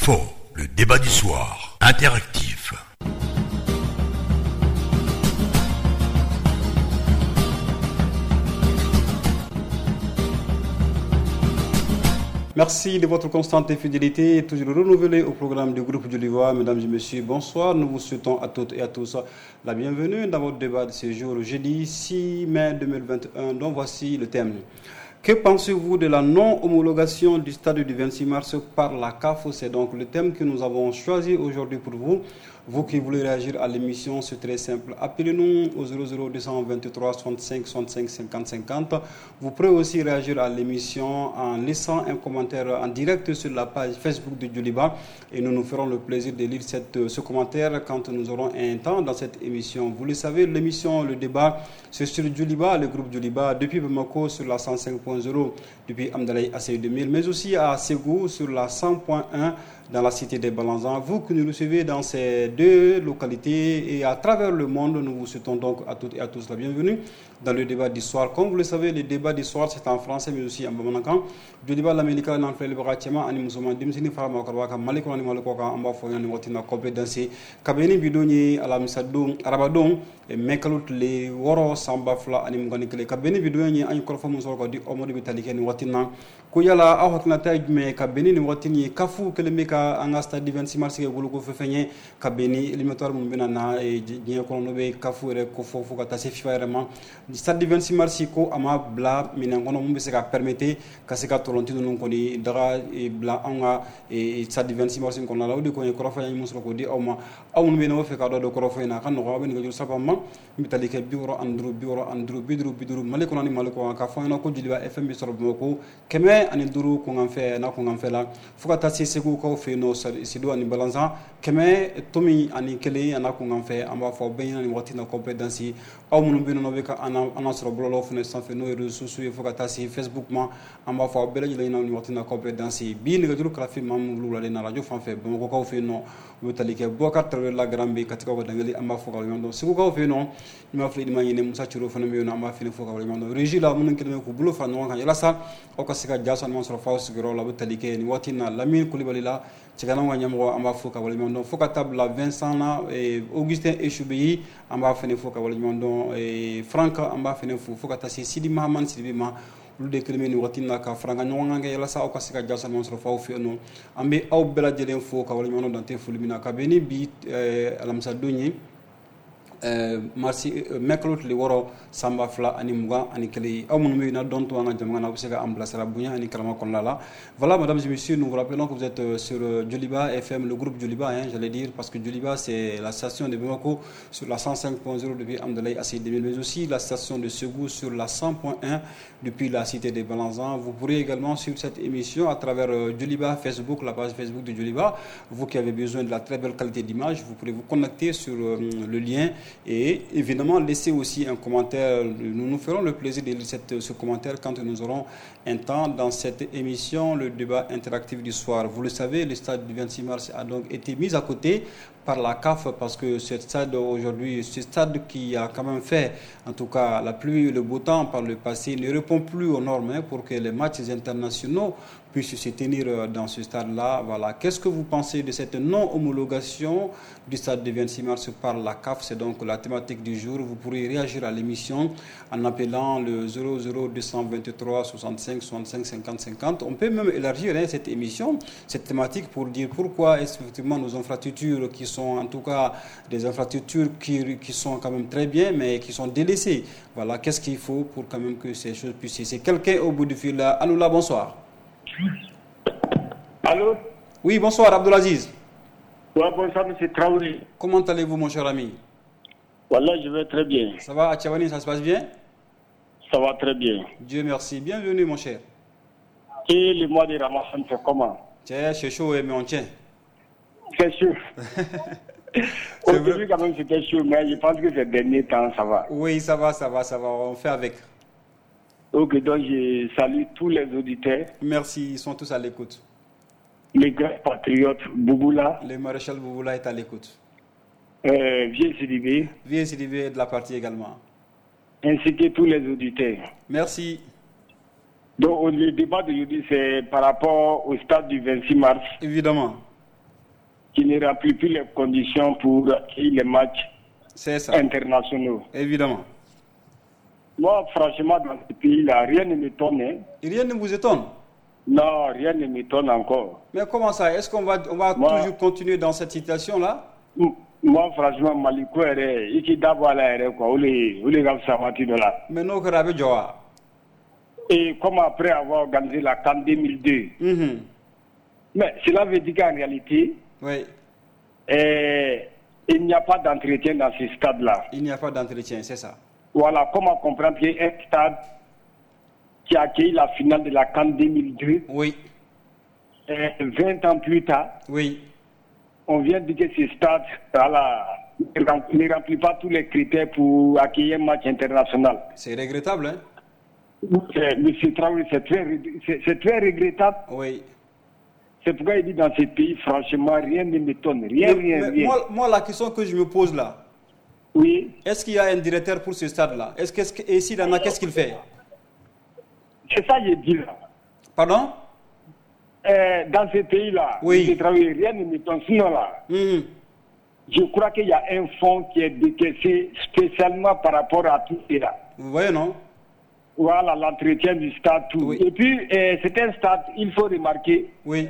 Info, le débat du soir, interactif. Merci de votre constante fidélité, toujours renouvelée au programme du groupe Djoliba. Mesdames et messieurs, bonsoir. Nous vous souhaitons à toutes et à tous la bienvenue dans votre débat de ce jour, jeudi 6 mai 2021, dont voici le thème. Que pensez-vous de la non-homologation du stade du 26 mars par la CAF? C'est donc le thème que nous avons choisi aujourd'hui pour vous. Vous qui voulez réagir à l'émission, c'est très simple. Appelez-nous au 00223 65 65 50 50. Vous pourrez aussi réagir à l'émission en laissant un commentaire en direct sur la page Facebook de Djoliba. Et nous nous ferons le plaisir de lire ce commentaire quand nous aurons un temps dans cette émission. Vous le savez, l'émission, le débat, c'est sur Djoliba, le groupe Djoliba, depuis Bamako sur la 105.0, depuis Amdalaï à 2000, mais aussi à Ségou sur la 100.1 dans la cité des Balanzans. Vous qui nous recevez dans ces deux localités et à travers le monde, nous vous souhaitons donc à toutes et à tous la bienvenue dans le débat du soir. Comme vous le savez, le débat du soir, c'est en français, mais aussi en bamanankan. Le débat de l'Amérique, on a fait le baratima, on a musulman, dimsini farama karwaka, malikon ni malikoka, amba foyan ni watina kobe dansi, kabeni bidoni ala misadon, arabadon, et mekalut le woro samba fla ani mugani kele, kabeni bidoni ani korfa musorko di omodi bitalike ni watina, kuyala ahotna tajme kabeni ni watini kafu kele meka angasta di 26 mars ke guluko fefenye kabeni éliminatoire mun bena na e dien ko no be kafu re ko fofu ka tase fifa vraiment stade 26 mars ko ama bla minangono mun be se ka permettre ka se ka tolontino non ko ni dara e bla anga e stade 26 mars ko na lawdi ko ko rafa nyi musro ko di awma awun be no fe ka do ko rafa na kan no be ni ko sapama mitali ke biuro andru bidru maliko ni maliko ka fa na ko Djoliba FM bi soro ko keme ani duru ko ngamfe na ko ngamfe la fuka tase segu ko fe no sido ani balanza keme tomi ani kele ana ko ngamfe amba fo be ni wati na compétence aw mun be no be ka ana soro blolo fune sans fe no réseaux sociaux e fuka tase Facebook ma amba fo be la ni wati na compétence bi ni ga duru kala fi mam lula na radio fan fe bon ko fe no wotali ke bokar tawel la grambe katika ko dangali amba fo ka yondo sigo ko fe no ni ma fli di ma yene musa chiro fana me no amba fi fo ka yondo régie la mun kele ko bulo fa no kan yala sa o ka sika jason mon soro fa sigiro la wotali ke ni wati na lamin kulibali la cigana wa nyamgo amba fo ka yondo fo ka tabla Vincent na et Augustin Echoubeyi amba fene fo ka yondo et Franck amba fene fo ka tasi Sidi Mahaman Sidi ma lude kelme ni watina ka franga nyonga nga yala sa o ka sika jason mon soro fa fi no ambe aw bela jelen fo ka yondo dante fulmina ka beni bi alamsa donyi merci meklot li woro samba fla ani muga ani kele amun mi na don to nga jamana na busega amblasara bunya ani kalama kon lala. Voilà, mesdames et messieurs, nous vous rappelons que vous êtes sur Djoliba FM, le groupe Djoliba, j'allais dire, parce que Djoliba c'est la station de Bamako sur la 105.0 depuis Amdalaï à 2000, mais aussi la station de Ségou sur la 100.1 depuis la cité des Balanzans. Vous pourrez également suivre cette émission à travers Djoliba Facebook, la page Facebook de Djoliba. Vous qui avez besoin de la très belle qualité d'image, vous pourrez vous connecter sur le lien et évidemment laissez aussi un commentaire. Nous nous ferons le plaisir de lire ce commentaire quand nous aurons un temps dans cette émission, le débat interactif du soir. Vous le savez, le stade du 26 mars a donc été mis à côté par la CAF parce que ce stade aujourd'hui, ce stade qui a quand même fait en tout cas la pluie et le beau temps par le passé, ne répond plus aux normes pour que les matchs internationaux puissent se tenir dans ce stade-là. Voilà. Qu'est-ce que vous pensez de cette non-homologation du stade du 26 mars par la CAF? C'est donc la thématique du jour. Vous pourrez réagir à l'émission en appelant le 00223 65 65 50 50. On peut même élargir cette émission, cette thématique pour dire pourquoi effectivement nos infrastructures qui sont en tout cas des infrastructures qui sont quand même très bien mais qui sont délaissées. Voilà, qu'est-ce qu'il faut pour quand même que ces choses puissent... C'est quelqu'un au bout du fil là. Anoula, bonsoir. Allô? Oui, bonsoir Abdelaziz. Oui, bonsoir M. Traoré. Comment allez-vous mon cher ami? Voilà, je vais très bien. Ça va à Tchavani, ça se passe bien? Ça va très bien. Dieu merci. Bienvenue mon cher. Et le mois de Ramadan, c'est comment? C'est chaud mais on tient. C'est chaud. Aujourd'hui, quand même, c'était chaud, mais je pense que ces derniers temps, ça va. Oui, ça va. On fait avec. Ok, donc je salue tous les auditeurs. Merci, ils sont tous à l'écoute. Les grands patriotes, Bouboula. Le maréchal Bouboula est à l'écoute. Vieux Sidibé. Vieux Sidibé est de la partie également. Ainsi que tous les auditeurs. Merci. Donc, le débat d'aujourd'hui, c'est par rapport au stade du 26 mars. Évidemment. qui ne remplit plus les conditions pour accueillir les matchs internationaux. Évidemment. Moi, franchement, dans ce pays-là, rien ne m'étonne. Hein. Rien ne vous étonne? Non, rien ne m'étonne encore. Mais comment ça? Est-ce qu'on va toujours continuer dans cette situation-là? Moi, franchement, Maliko, il d'abord quoi. Mais non, que Joa. Et comme après avoir organisé la CAN 2002. Mais cela veut dire qu'en réalité, oui. Il n'y a pas d'entretien dans ce stade-là. Il n'y a pas d'entretien, c'est ça. Voilà, comment comprendre qu'il y a un stade qui a accueilli la finale de la CAN 2002. Oui. 20 ans plus tard. Oui. On vient de dire que ce stade ne remplit pas tous les critères pour accueillir un match international. C'est regrettable, hein? Monsieur Traoré, c'est très regrettable. Oui. C'est pourquoi il dit dans ce pays, franchement, rien ne m'étonne. Rien. Moi, la question que je me pose là, oui. Est-ce qu'il y a un directeur pour ce stade-là? Et s'il en a, qu'est-ce qu'il fait? C'est ça que je dis là. Pardon? Dans ce pays-là, oui. Rien ne m'étonne. Sinon là, je crois qu'il y a un fonds qui est décaissé spécialement par rapport à tout cela. Vous voyez, non? Voilà, l'entretien du stade, tout. Oui. Et puis, c'est un stade, il faut remarquer. Oui.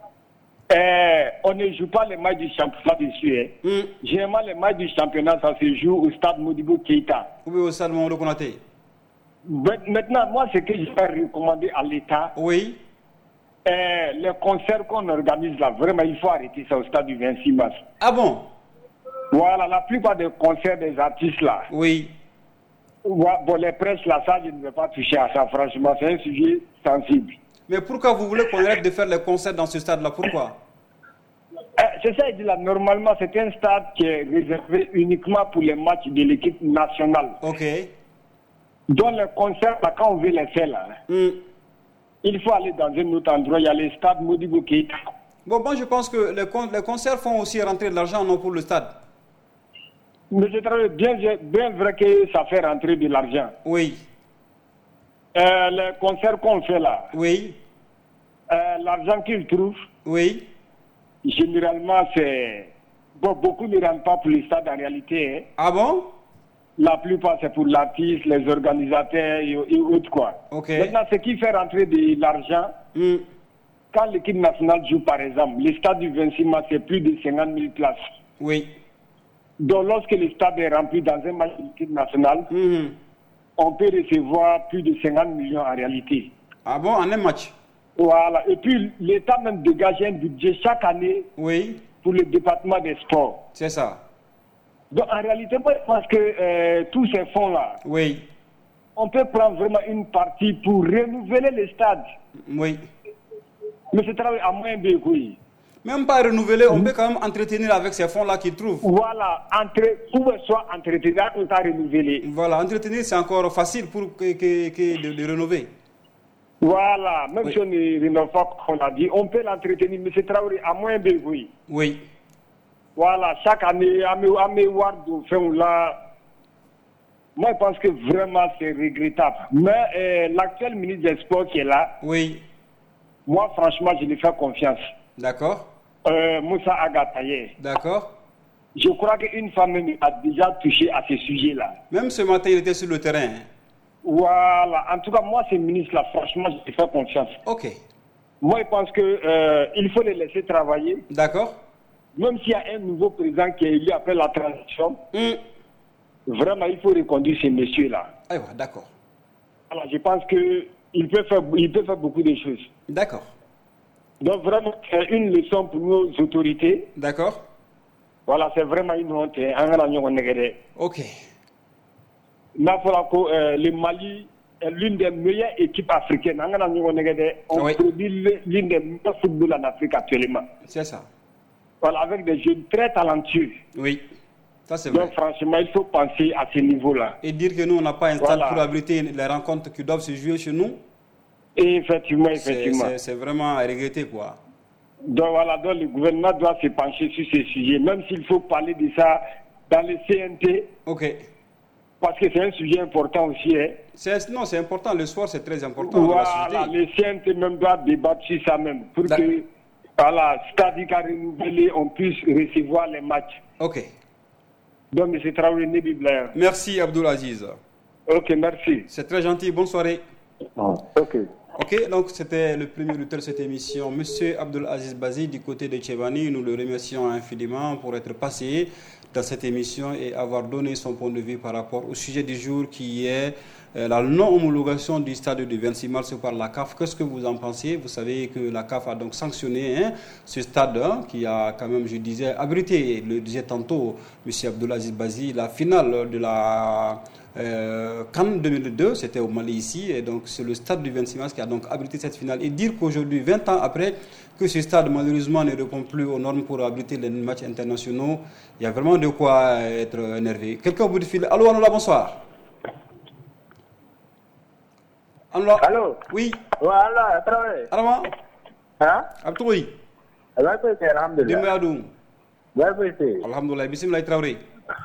On ne joue pas les matchs du championnat dessus. Généralement, les matchs du championnat, ça se joue au stade Modibo Keïta. Oui, au stade Modibo Konaté. Maintenant, moi, ce que je vais recommander à l'État, oui. Les concerts qu'on organise là, vraiment, il faut arrêter ça au stade du 26 mars. Ah bon? Voilà, la plupart des concerts des artistes là. Oui. Bon, les presse là, ça, je ne vais pas toucher à ça, franchement, c'est un sujet sensible. Mais pourquoi vous voulez qu'on arrête de faire les concerts dans ce stade-là? Pourquoi? C'est ça, il dit là, normalement, c'est un stade qui est réservé uniquement pour les matchs de l'équipe nationale. Ok. Dans les concerts, là, quand on veut les faire là, il faut aller dans un autre endroit, il y a le stade Modibo Keïta. Bon, moi je pense que les concerts font aussi rentrer de l'argent, non, pour le stade. Mais c'est bien vrai que ça fait rentrer de l'argent. Oui. Les concerts qu'on fait là. Oui. L'argent qu'ils trouvent. Oui. Généralement, c'est... Bon, beaucoup ne rentrent pas pour le stade en réalité. Hein. Ah bon? La plupart, c'est pour l'artiste, les organisateurs et autres, quoi. Okay. Maintenant, ce qui fait rentrer de l'argent, quand l'équipe nationale joue, par exemple, le stade du 26 mars, c'est plus de 50 000 places. Oui. Donc, lorsque le stade est rempli dans un match de l'équipe nationale, on peut recevoir plus de 50 millions en réalité. Ah bon, en un match? Voilà. Et puis, l'État même dégage un budget chaque année pour le département des sports. C'est ça. Donc, en réalité, moi, je pense que tous ces fonds-là, on peut prendre vraiment une partie pour renouveler les stades. Oui. Mais c'est travail à moins de oui. Même pas renouveler, on peut quand même entretenir avec ces fonds-là qu'ils trouvent. Voilà, soit entretenir ou pas renouveler. Voilà, entretenir, c'est encore facile pour de rénover. Voilà, même si on ne rénove pas, comme on a dit, on peut l'entretenir, mais c'est travail à moins de oui. Oui. Voilà, chaque année, à mes wards, là, moi je pense que vraiment c'est regrettable. Mais l'actuel ministre des Sports qui est là, moi franchement je lui fais confiance. D'accord. Moussa Agataye. D'accord. Je crois qu'une femme a déjà touché à ce sujet-là. Même ce matin, il était sur le terrain. Voilà, en tout cas, moi, ces ministres-là, franchement, je lui fais confiance. Ok. Moi, je pense qu'il faut les laisser travailler. D'accord. Même s'il y a un nouveau président qui est élu après la transition, vraiment, il faut reconduire ces messieurs-là. Ah, d'accord. Alors, je pense qu'il peut faire beaucoup de choses. D'accord. Donc, vraiment, c'est une leçon pour nos autorités. D'accord. Voilà, c'est vraiment une honte. Ok. Le Mali est l'une des meilleures équipes africaines. On produit l'une des meilleures footballs en Afrique actuellement. C'est ça. Voilà, avec des jeunes très talentueux. Oui, ça c'est vrai. Donc franchement, il faut penser à ce niveau-là. Et dire que nous, on n'a pas un stade pour abriter les rencontres qui doivent se jouer chez nous. Et effectivement. C'est vraiment à regretter, quoi. Donc voilà, donc le gouvernement doit se pencher sur ces sujets, même s'il faut parler de ça dans le CNT. Ok. Parce que c'est un sujet important aussi. Hein. Non, c'est important. Le soir, c'est très important. Voilà, le CNT même doit débattre sur ça même. Pour que Voilà, c'est-à-dire qu'à renouveler, on puisse recevoir les matchs. Ok. Donc, M. Traoré, Nébi Blair. Merci, Abdoul Aziz. Ok, merci. C'est très gentil. Bonne soirée. Ok. Ok, donc c'était le premier auteur de cette émission, Monsieur Abdoul Aziz Bazi, du côté de Tchébani. Nous le remercions infiniment pour être passé dans cette émission et avoir donné son point de vue par rapport au sujet du jour qui est la non-homologation du stade du 26 mars par la CAF. Qu'est-ce que vous en pensez? Vous savez que la CAF a donc sanctionné ce stade qui a quand même, je disais, abrité, le disait tantôt M. Abdoul Aziz Bazi, la finale de la CAN 2002, c'était au Mali ici, et donc c'est le stade du 26 mars qui a donc abrité cette finale. Et dire qu'aujourd'hui, 20 ans après, que ce stade malheureusement ne répond plus aux normes pour abriter les matchs internationaux, il y a vraiment de quoi être énervé. Quelqu'un au bout du fil. Allô, Anoula, bonsoir. Anoula. Allô. Oui. Voilà, Traoré. Alama. Hein? Abdoui. Alhamdulillah. Alhamdulillah. Bismillah Traoré.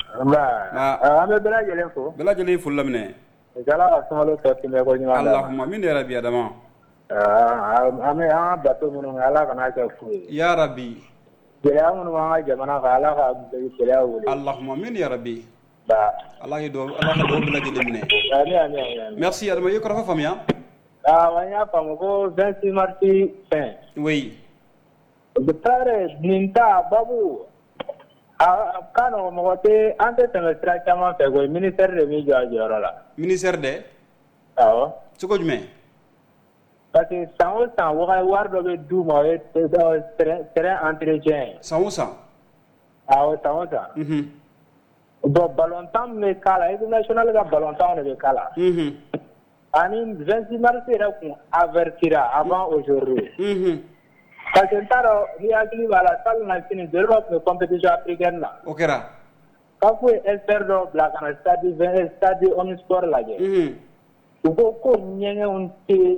Bela jelen fo lamine. Allahumma min ya rabbi adama. Ame an bato munu ala kana ka fu. Ya rabbi. Gɛlɛya minnu b'an ka jamana kan ala ka gɛlɛya wuli. Allahumma min ya rabbi. Allah ka dɔw bɛɛ lajɛlen minɛ. Amin. Merci adama. I ye kɔrɔfɔ faamuya? Awɔ, n y'a faamu ko 26 mars fɛn. Oui. Bitare nin ta babu. Kan mɔgɔ tɛ an tɛ tɛmɛ sira caman fɛ koyi, ministère de b'i jɔ a jɔyɔrɔ la. Ministère de? Awɔ. Cogo jumɛn? Parce que san o san wari dɔ bɛ d'u ma o ye terrain entretien. San o san? Awɔ, san o san. Bon, ballon-tan min bɛ k'a la, équipe nationale ka ballon-tan de bɛ k'a la. Ani 26 mars yɛrɛ kun avertira avant aujourd'hui. Parce que n t'a dɔn ni hakili b'a la salle na sini joli b'a tun bɛ compétition africaine na. O kɛra. K'a fɔ ye expert dɔ bila ka na stade Omnisport lajɛ. U ko ko ɲɛgɛnw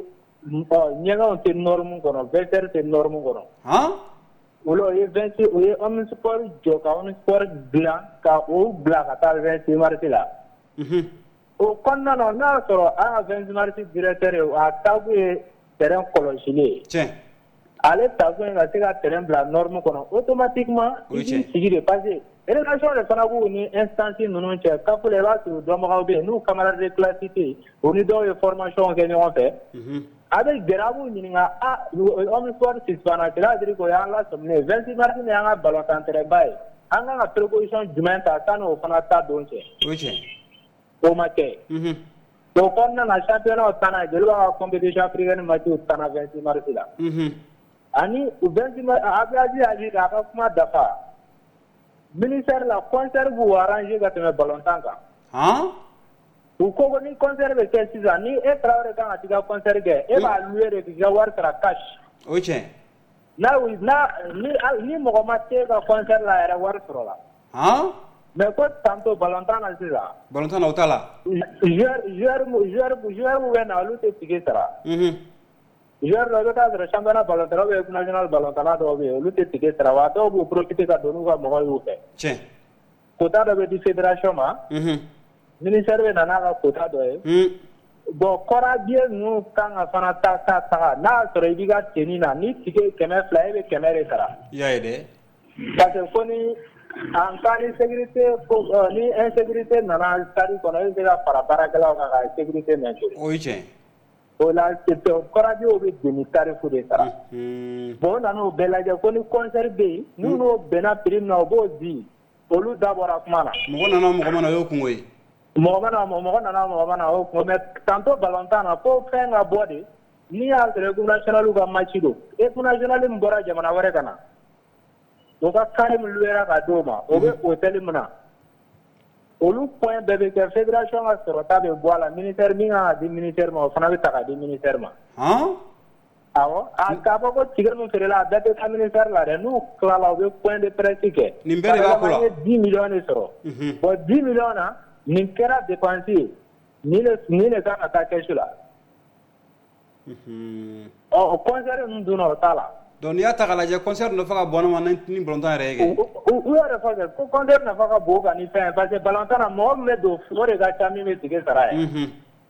tɛ norme kɔnɔ, vestiaire tɛ norme kɔnɔ. Olu ye 26 o ye Omnisport jɔ ka Omnisport dilan ka o bila ka taa 26 mars la. O kɔnɔna na n'a y'a sɔrɔ an ka 26 mars directeur ye a taakun ye terrain kɔlɔsili ye. Tiɲɛ. Ale taakun ye ka se ka terrain bila norme kɔnɔ automatiquement i b'i sigi de parce que rédaction de fana b'u ni instance ninnu cɛ CAF la i b'a sɔrɔ dɔnbagaw bɛ yen n'u camarades de classe tɛ yen o ni dɔw ye formation kɛ ɲɔgɔn fɛ. A bɛ gɛrɛ a b'u ɲininka Omnisport suspendra c'est-à-dire que o y'an lasɔminen 26 mars ni y'an ka ballon-tan terrain ba ye an kan ka préposition jumɛn ta sanni o fana ta don cɛ. O tiɲɛ. O ma kɛ. O kɔnɔna na championnat tanna joli b'a ka compétition africaine match tanna 26 mars la. Ani 26 mars a bɛ Aziz k'a ka kuma dafa ministère la concert b'u arranger ka tɛmɛ ballon-tan kan. U ko ni concert bɛ kɛ sisan ni e Traoré kan ka t'i ka concert kɛ e b'a louer de k'i ka wari sara cash. O tiɲɛ. Ni mɔgɔ ma se ka concert la yɛrɛ wari sɔrɔ la. Mais ko tantôt ballon-tan na sisan. Ballon-tan na o t'a la. Joueur bɛ na olu tɛ tike sara. Joueur dɔ i bɛ taa sɔrɔ championnat ballon-tan ou bien équipe nationale ballon-tan dɔw bɛ yen olu tɛ tike sara wa dɔw b'u profiter ka don n'u ka mɔgɔw y'u fɛ. Tiɲɛ. Quota dɔ bɛ di fédération ma. Ministère bɛ na n'a ka quota dɔ ye. Bon kɔrɔ billet ninnu kan ka fana ta n'a y'a sɔrɔ i b'i ka tenue na ni tike 200 e bɛ 100 de sara. I y'a ye dɛ. Parce que ko ni en cas ni sécurité ni insécurité nana stade kɔnɔ e bɛ se ka fara baarakɛlaw kan ka sécurité maintenir. O ye tiɲɛ. O la kɔrɔ billet bɛ demi tarif de sara. Bon o nana o bɛɛ lajɛ ko ni concert bɛ yen n'u n'o bɛnna prix min na o b'o di olu dabɔra kuma na. Mɔgɔ nana mɔgɔ mana o y'o kungo ye. Mɔgɔ mana o kungo mais tantôt ballon-tan na fo fɛn ka bɔ de n'i y'a sɔrɔ équipe nationale ka match don équipe nationale min bɔra jamana wɛrɛ ka na o ka carré min louera ka d'o ma o bɛ hôtel min na olu point bɛɛ bɛ kɛ fédération ka sɔrɔta bɛ bɔ a la ministère min kan ka di ministère ma o fana bɛ ta ka di ministère ma. Awɔ k'a fɔ ko tigɛ min feerela a bɛɛ tɛ taa ministère la dɛ n'u tilala u bɛ point de presse kɛ. Nin bɛɛ de b'a ko la. An ye 10 millions de sɔrɔ. Bon 10 millions na nin kɛra dépense ye nin de kan ka taa caisse la. O concert ninnu dun na o t'a la. Donc n'i y'a ta k'a lajɛ concert nafa ka bon ma ni ballon-tan yɛrɛ ye kɛ. U yɛrɛ fɔ kɛ ko concert nafa ka bon ka ni fɛn parce que ballon-tan na mɔgɔ min bɛ don o de ka ca min bɛ tige sara ye.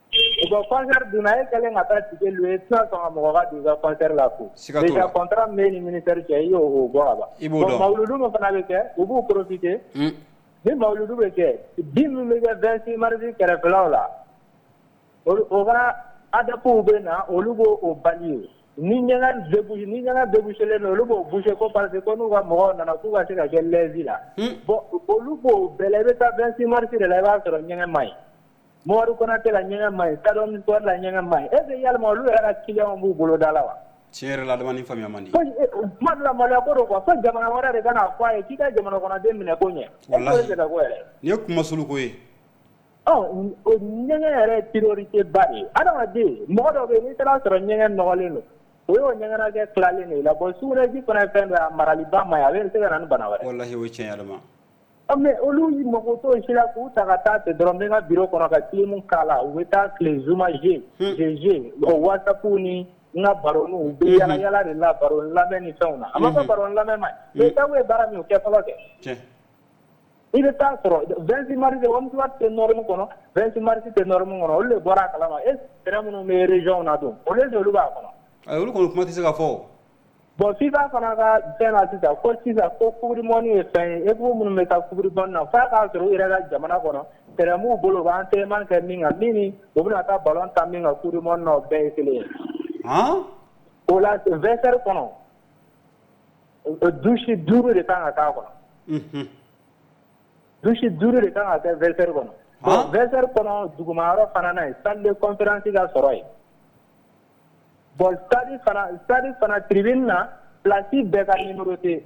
Bon concert duna e kelen ka taa tigɛ lu ye tɛna sɔn ka mɔgɔ ka don i ka concert la ko déjà contrat min bɛ ni ministère cɛ i y'o bɔ ka ban bon mawuludu min fana bɛ kɛ u b'u profiter ni mawuludu bɛ kɛ bin min bɛ kɛ 26 mars kɛrɛfɛlaw la o ka ADEPUw bɛ na olu b'o bali ni ɲɛgɛn débouchelen don olu b'o boucher ko parce que ko n'u ka mɔgɔw nana k'u ka se ka kɛ lève la bon olu b'o bɛɛ la i bɛ taa 26 mars de la i b'a sɔrɔ ɲɛgɛn man ɲi Mori Konate la ɲɛgɛn man ɲi Sadom Histoire la ɲɛgɛn man ɲi est-ce que yalima olu yɛrɛ ka client b'u bolo da la wa tiɲɛ yɛrɛ la adamaden faamuya man di kuma dɔ la maloya ko don quoi fo jamana wɛrɛ de ka na fɔ a ye k'i ka jamana kɔnɔden minɛ ko ɲɛ wallahi ni ye kuma sulu ko ye o ɲɛgɛn yɛrɛ ye priorité ba de ye adamaden mɔgɔ dɔ bɛ yen n'i taara sɔrɔ ɲɛgɛn nɔgɔlen don o y'o ɲɛgɛnakɛ tilalen de ye la bon sugunɛji fana ye fɛn dɔ ye a maraliba man ɲi a bɛ se ka na ni bana wɛrɛ wallahi o ye tiɲɛ yɛrɛ ma mais olu mako t'o si la k'u ta ka taa ten dɔrɔn n bɛ n ka bureau kɔnɔ ka film k'a la u bɛ taa tile Zuma GG o WhatsApp ni n ka baroniw u bɛ yala yala de la baroni lamɛn ni fɛnw na a ma fɔ baroni lamɛn man ɲi mais Tabu ye baara min o kɛ fɔlɔ kɛ i bɛ taa sɔrɔ 26 mars Wamutuma tɛ norme kɔnɔ 26 mars tɛ norme kɔnɔ olu de bɔra a kalama est ce que minnu bɛ région na don olu de olu b'a kɔnɔ olu kɔni kuma tɛ se ka fɔ bon FIFA fana ka fɛn na sisan ko couvre-mɔni ye fɛn ye équipe minnu bɛ taa couvre-mɔni na f'a k'a sɔrɔ u yɛrɛ ka jamana kɔnɔ terrain b'u bolo u bɛ entraînement kɛ min kan min ni u bɛna taa ballon ta min kan couvre-mɔni na o bɛɛ ye kelen ye o la vestiaire kɔnɔ douche 5 de kan ka k'a kɔnɔ douche 5 de kan ka kɛ vestiaire kɔnɔ bon vestiaire kɔnɔ dugumayɔrɔ fana na yen salle de conférence ka sɔrɔ yen bon stade fana tribune na place bɛɛ ka numéro tɛ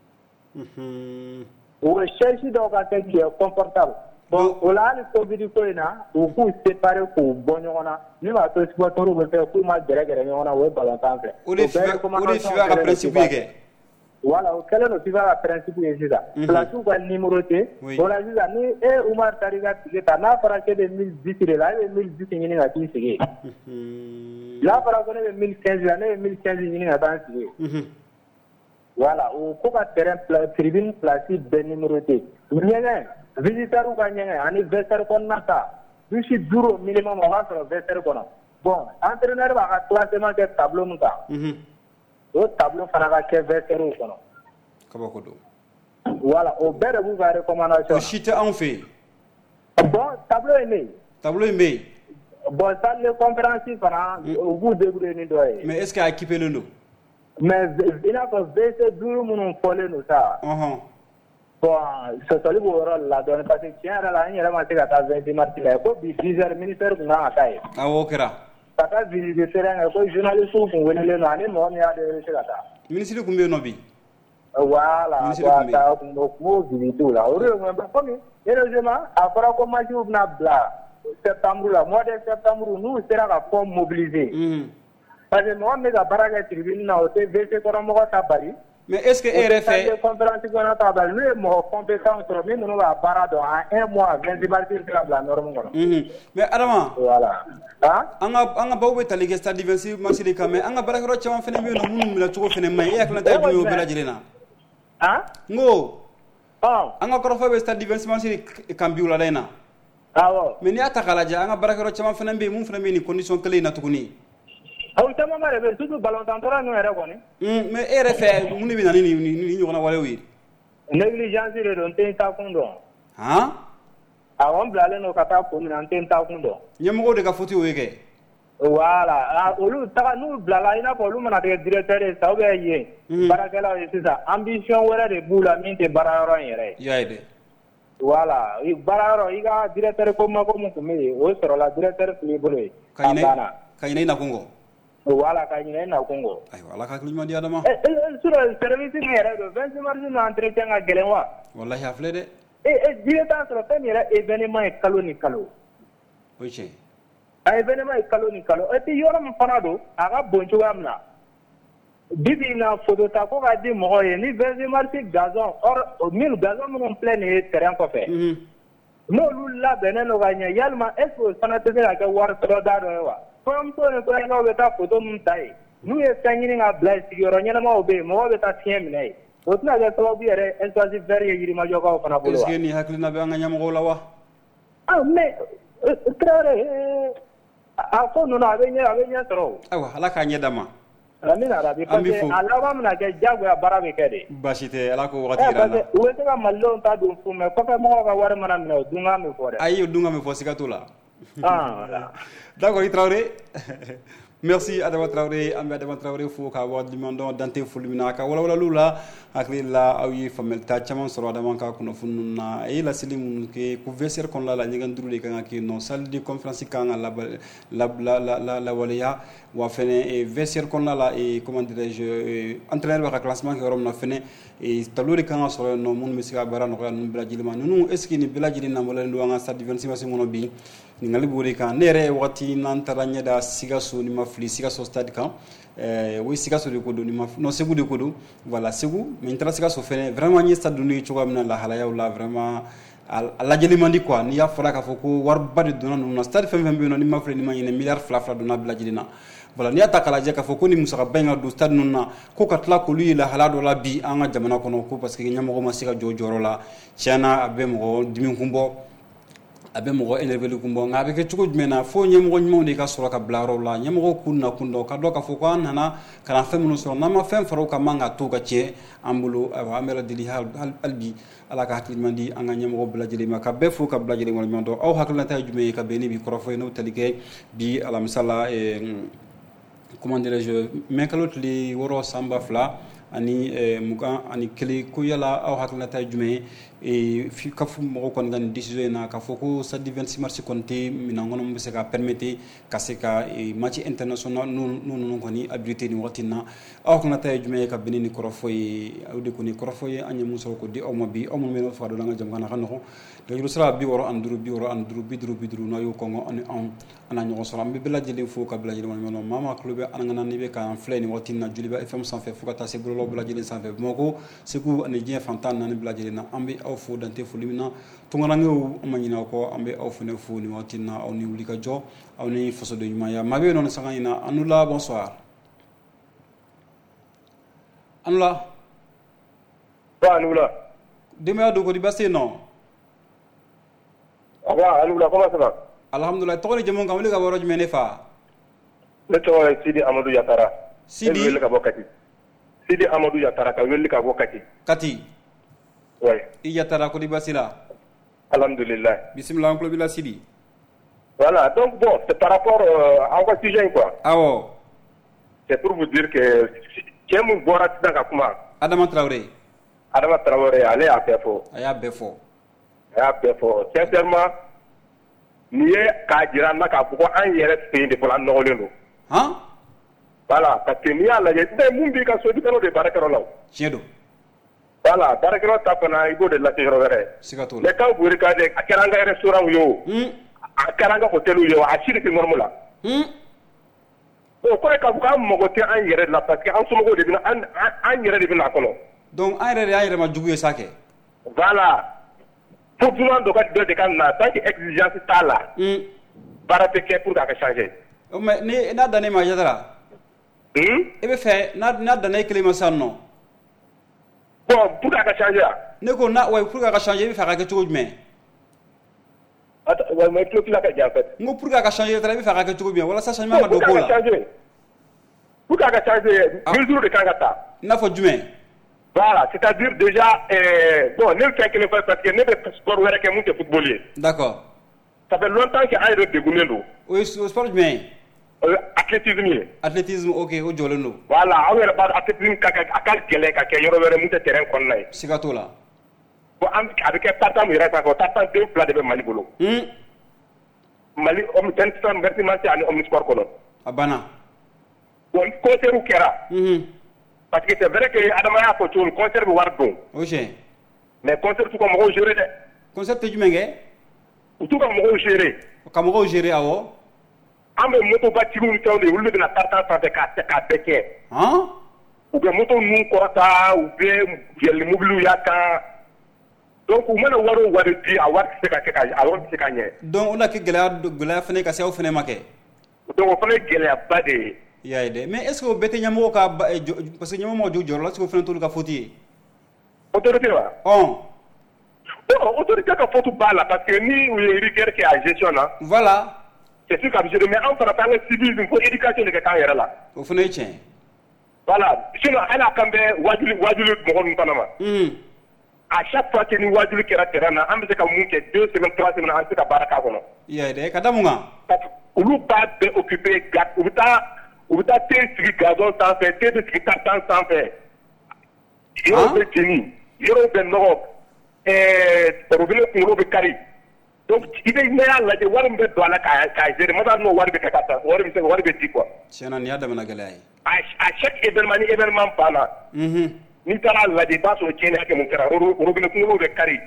o bɛ chaise dɔw ka kɛ qui est confortable bon o la hali covid ko in na u k'u séparer k'u bɔ ɲɔgɔn na min b'a to supporters bɛ fɛ k'u ma gɛrɛgɛrɛ ɲɔgɔn na o ye ballon tan fɛ o de FIFA ka principe ye kɛ voilà o kɛlen don FIFA ka principe ye sisan place ka numéro tɛ o la sisan ni e Umar taara i ka ticket ta n'a fɔra k'e bɛ 1010 de la e bɛ 1010 ɲini ka t'i sigi n'a fɔra ko ne bɛ 1015 la ne bɛ 1015 ɲini ka taa n sigi voilà o ko ka terrain tribune place bɛɛ numéro tɛ ɲɛgɛn visiteur ka ɲɛgɛn ani vestiaire kɔnɔna ta douche 5 minimum o b'a sɔrɔ vestiaire kɔnɔ bon entraîneur b'a ka classement kɛ tableau min kan o tableau fana ka kɛ vestiaire kɔnɔ kabako don voilà o bɛɛ de b'u ka recommandation o si tɛ anw fɛ yen bon tableau in bɛ yen tableau in bɛ yen bon salle de conférence fana u b'u débrouiller ni dɔ ye mais est ce que a équipé don mais i n'a fɔ WC 5 minnu fɔlen don sa bon sɔsɔli b'o yɔrɔ la dɔɔnin parce que tiɲɛ yɛrɛ la n yɛrɛ ma se ka taa 20 mars la ko bi 10 heures ministère tun kan ka taa yen awɔ o kɛra ka taa visite terrain kɛ ko journaliste tun welelen don ani mɔgɔ min y'a de se ka taa ministre tun bɛ yen nɔ bi voilà tun b'o visite la o de ye komi heureusement a fɔra ko match bɛna bila septembre la mois de septembre n'u sera ka fɔ mobiliser parce que mɔgɔ min bɛ ka baara kɛ tribune na o tɛ WC kɔnɔ ta bali mais est ce que e yɛrɛ fɛ conférence kɔnɔ ta bali n'u ye mɔgɔ compétent sɔrɔ min ninnu b'a baara dɔn en 1 mois 20 mars bɛ se ka bila norme kɔnɔ mais Adama voilà an ka baw bɛ tali kɛ stade 26 mars de kan mais an ka baarakɛyɔrɔ caman fana bɛ yen nɔ minnu minɛ cogo fana man ɲi e hakilina tɛ jumɛn ye o bɛɛ lajɛlen na n ko an ka kɔrɔfɔ bɛ stade 26 mars kan bi wulada in na mais n'i y'a ta k'a lajɛ an ka baarakɛyɔrɔ caman fana bɛ yen mun fana bɛ nin condition kelen in na tuguni aw caman ba de bɛ surtout ballontantora ninnu yɛrɛ kɔni mais e yɛrɛ fɛ mun de bɛ na ni ɲɔgɔnna walew ye négligence de don n tɛ n taa kun dɔn awɔ n bilalen don ka taa ko min na n tɛ n taa kun dɔn ɲɛmɔgɔw de ka faute y'o ye kɛ voilà olu taga n'u bilala i n'a fɔ olu mana kɛ directeur ye sa ou bien yen baarakɛlaw ye sisan ambition wɛrɛ de b'u la min tɛ baarayɔrɔ in yɛrɛ ye i y'a ye dɛ voilà baarayɔrɔ i ka directeur ko mako min tun bɛ yen o sɔrɔla directeur tun b'i bolo yen ka ɲinɛ i nakun kɔ voilà ka ɲinɛ i nakun kɔ ayiwa ala ka hakili ɲuman di Adama sur service min yɛrɛ don 26 mars no entretien ka gɛlɛn wa wallahi a filɛ dɛ i bɛ taa sɔrɔ fɛn min yɛrɛ événement ye kalo ni kalo o ye tiɲɛ a événement ye kalo ni kalo et puis yɔrɔ min fana don a ka bon cogoya min na bibi in na photo ta ko ka di mɔgɔw ye ni 26 mars gazon or gazon minnu filɛ nin ye terrain kɔfɛ n'olu labɛnnen don ka ɲɛ yalima est ce que o fana tɛ se ka kɛ wari sɔrɔ da dɔ ye wa kɔɲɔmuso ni kɔɲɔkɛw bɛ taa photo min ta yen n'u ye fɛn ɲini ka bila sigiyɔrɔ ɲɛnamaw bɛ yen mɔgɔw bɛ taa fiɲɛ minɛ yen o tɛna kɛ sababu yɛrɛ espace vert ye yirimajɔkaw fana bolo wa est ce que nin hakilina bɛ an ka ɲɛmɔgɔw la wa mais Traoré a ko ninnu a bɛ ɲɛ sɔrɔ o. ayiwa ala k'a ɲɛ d'a ma. Amin arabi parce que a laban mina kɛ jagoya baara bɛ kɛ de. baasi tɛ ala ko wagati yɛrɛ la. u bɛ se ka malidenw ta dun fu mais kɔfɛ mɔgɔw ka wari mana minɛ o dunkan bɛ fɔ dɛ. ayi o dunkan bɛ fɔ siga t'o la. voilà. d'accord i Traoré. merci Adama Traoré an bɛ Adama Traoré fo ka waleɲuman dɔn dante foli min na a ka walawalaliw la hakili la aw ye faamuyalita caman sɔrɔ Adama ka kunnafoni ninnu na a ye laseli minnu kɛ ko VCR kɔnɔna la ɲɛgɛn duuru de kan ka kɛ yen nɔ salle de conférence kan ka lawaleya wa fɛnɛ VCR kɔnɔna la comment dirais-je entraîneur bɛ ka classement kɛ yɔrɔ min na fɛnɛ tableau de kan ka sɔrɔ yen nɔ minnu bɛ se ka baara nɔgɔya ninnu bɛɛ lajɛlen ma ninnu est ce que nin bɛɛ lajɛlen nabɔlen don an ka stade 26 mars kɔnɔ bi ɲininkali b'o de kan ne yɛrɛ wagati n'an taara ɲɛda Sikaso ni ma fili Sikaso stade kan o ye Sikaso de ko don non Segu de ko don voilà Segu mais n taara Sikaso fɛnɛ vraiment n ye stade ninnu ye cogoya min na lahalayaw la vraiment a lajɛli man di quoi n'i y'a fɔra k'a fɔ ko wariba de donna ninnu na stade fɛn fɛn bɛ yen nɔ ni ma filɛ ni ma ɲinɛ miliyari fila donna bɛɛ lajɛlen na voilà n'i y'a ta k'a lajɛ k'a fɔ ko ni musakaba in ka don stade ninnu na ko ka tila k'olu ye lahalaya dɔ la bi an ka jamana kɔnɔ ko parce que ɲɛmɔgɔ ma se ka jɔ o jɔyɔrɔ la tiɲɛna a bɛ mɔgɔ dimi kun bɔ a bɛ mɔgɔ énervé kun bɔ nka a bɛ kɛ cogo jumɛn na fo ɲɛmɔgɔ ɲumanw de ka sɔrɔ ka bila yɔrɔ la ɲɛmɔgɔw k'u nakun dɔn ka dɔn k'a fɔ ko an nana ka na fɛn minnu sɔrɔ n'an ma fɛn fara o kan man ka to ka tiɲɛ an bolo ayiwa an bɛ deli hali bi ala ka hakili ɲuman di an ka ɲɛmɔgɔ bɛɛ lajɛlen ma ka bɛɛ fo ka bɛɛ lajɛlen waleɲuman dɔn aw hakilinata ye jumɛn ye ka bɛn ni bi kɔrɔfɔ ye n'o tali kɛ bi alamisa la comment dirais-je mɛnkalo tile 6 san 2000 ani 21 ko yala aw hakilinata ye jumɛn ye ka fɔ mɔgɔw kɔni ka nin décision in na k'a fɔ ko stade 26 mars kɔni tɛ minɛn kɔnɔ min bɛ se ka permettre ka se ka match international ninnu kɔni habilité nin waati in na aw hakilinata ye jumɛn ye ka bɛn ni kɔrɔfɔ ye o de kɔni kɔrɔfɔ ye an ye mun sɔrɔ k'o di aw ma bi aw minnu bɛ faga dɔ la an ka jamana ka nɔgɔn nɛgɛjuru sira 65 n'a y'o kɔngɔ ani anw an na ɲɔgɔn sɔrɔ an bɛ bɛɛ lajɛlen fo ka bɛɛ lajɛlen waleɲuman dɔn maa maa tulo bɛ an kana n'i bɛ k'an filɛ nin waati in na Joliba FM sanfɛ fo ka taa se bɔlɔlɔw bɛɛ lajɛlen sanfɛ Bamakɔ Segu ani diɲɛ fan 14 bɛɛ lajɛlen na an bɛ aw fo dante foli min na tunkarankew an ma ɲinɛ aw kɔ an bɛ aw fana fo nin waati in na aw ni wulikajɔ aw ni fasoden ɲumanya maa bɛ yen nɔ nin sanga in na Anula bonsoir Anula Anula denbaya don kɔni baasi tɛ yen nɔ Anula comment ça va alhamdulillah tɔgɔ ni jamu kan wele ka bɔ yɔrɔ jumɛn ne fa ne tɔgɔ ye Sidi Amadou Yatara Sidi wele ka bɔ Kati Sidi Amadou Yatara ka wele ka bɔ Kati ouais i Yatara ko di baasi la alhamdulillah bisimila an tulo b'i la Sidi voilà donc bon c'est par rapport à votre sujet quoi awɔ c'est pour vous dire que cɛ mun bɔra sisan ka kuma Adama Traoré ale y'a bɛɛ fɔ a y'a bɛɛ fɔ sincèrement n'i ye k'a jira an na k'a fɔ ko an yɛrɛ fɛ yen de fɔlɔ an nɔgɔlen don voilà parce que n'i y'a lajɛ mun b'i ka sodikɛlaw de baarakɛyɔrɔ la o tiɲɛ don voilà baarakɛyɔrɔ ta fana i b'o de lase yɔrɔ wɛrɛ siga t'o la mais quand vous regardez a kɛra an ka restaurant ye o a kɛra an ka hôtel ye o a si de tɛ norme la o kɔrɔ k'a fɔ k'an mago tɛ an yɛrɛ la parce que an somɔgɔw de bɛna an yɛrɛ de bɛna a kɔnɔ donc an yɛrɛ de y'an yɛrɛ ma jugu ye sa kɛ voilà pour dunan dɔ de ka na tant que exigence t'a la baara tɛ kɛ pour k'a ka changer mais n'a danne ma Yatara e bɛ fɛ n'a danne e kelen ma sisan nɔ bon pour k'a ka changer ne ko pour k'a ka changer e bɛ fɛ a ka kɛ cogo jumɛn ouais mais tulo tila ka jan en fait n ko pour k'a ka changer Yatara e bɛ fɛ a ka kɛ cogo jumɛn walasa changement ka don ko la pour k'a ka changer mesure de kan ka ta i n'a fɔ jumɛn voilà c'est-à-dire déjà bon ne fɛn kelen fɔ parce que ne bɛ sport wɛrɛ kɛ mun tɛ football ye d'accord ça fait longtemps que an yɛrɛ degunnen don o ye sport jumɛn ye athlétisme ye athlétisme ok o jɔlen don voilà aw yɛrɛ b'a dɔn athlétisme a ka gɛlɛn ka kɛ yɔrɔ wɛrɛ mun tɛ terrain kɔnɔna ye siga t'o la bon a bɛ kɛ tartan min yɛrɛ sanfɛ o tartan den 2 de bɛ Mali bolo Mali vertimasi ani omnisport kɔnɔ a banna bon concert kɛra parce que c'est vrai que Adama y'a fɔ cogo min concert bɛ wari don o tiɲɛ mais concert t'u ka mɔgɔw gérer dɛ concert tɛ jumɛn kɛ u t'u ka mɔgɔw gérer ka mɔgɔw gérer awɔ an bɛ motobatigi ni fɛnw de olu de bɛna tartan sanfɛ k'a bɛɛ kɛ u bɛ moto ninnu kɔrɔta u bɛ yɛlɛ mobiliw y'a kan donc u mana wari o wari di a wari tɛ se ka ɲɛ donc o na kɛ gɛlɛya fana ka se aw fana ma kɛ donc o fana ye gɛlɛyaba de ye i y'a ye dɛ mais est ce que o bɛɛ tɛ ɲɛmɔgɔ ka parce que ɲɛmɔgɔ ma jɔ jɔyɔrɔ la est ce que o fana t'olu ka faute ye autorité wa bon autorité ka faute b'a la parce que ni u ye rigueur kɛ a gestion na voilà C'est sûr qu'à mais on fera pas le civisme pour l'éducation de quelqu'un là. Au fond, c'est voilà. Sinon, elle a quand même wajulu Moron Panama. À chaque fois que nous wajulu qui est à terrain, on peut faire 2 semaines, 3 semaines, on peut faire baraka. Il y a des Kadamunga. Ou pas occuper, ou ta thé gazon sans faire, thé de tartan sans faire. Il y a un génie. Il y a un nom. Revenu pour le carré. Donc, il est là, il y a un peu de la caisse. Moi, non, what de dit quoi. C'est un niada managalaï. À chaque événement, pas là. Ni tara la débat sur le tien que mon frère, revenu pour le carré.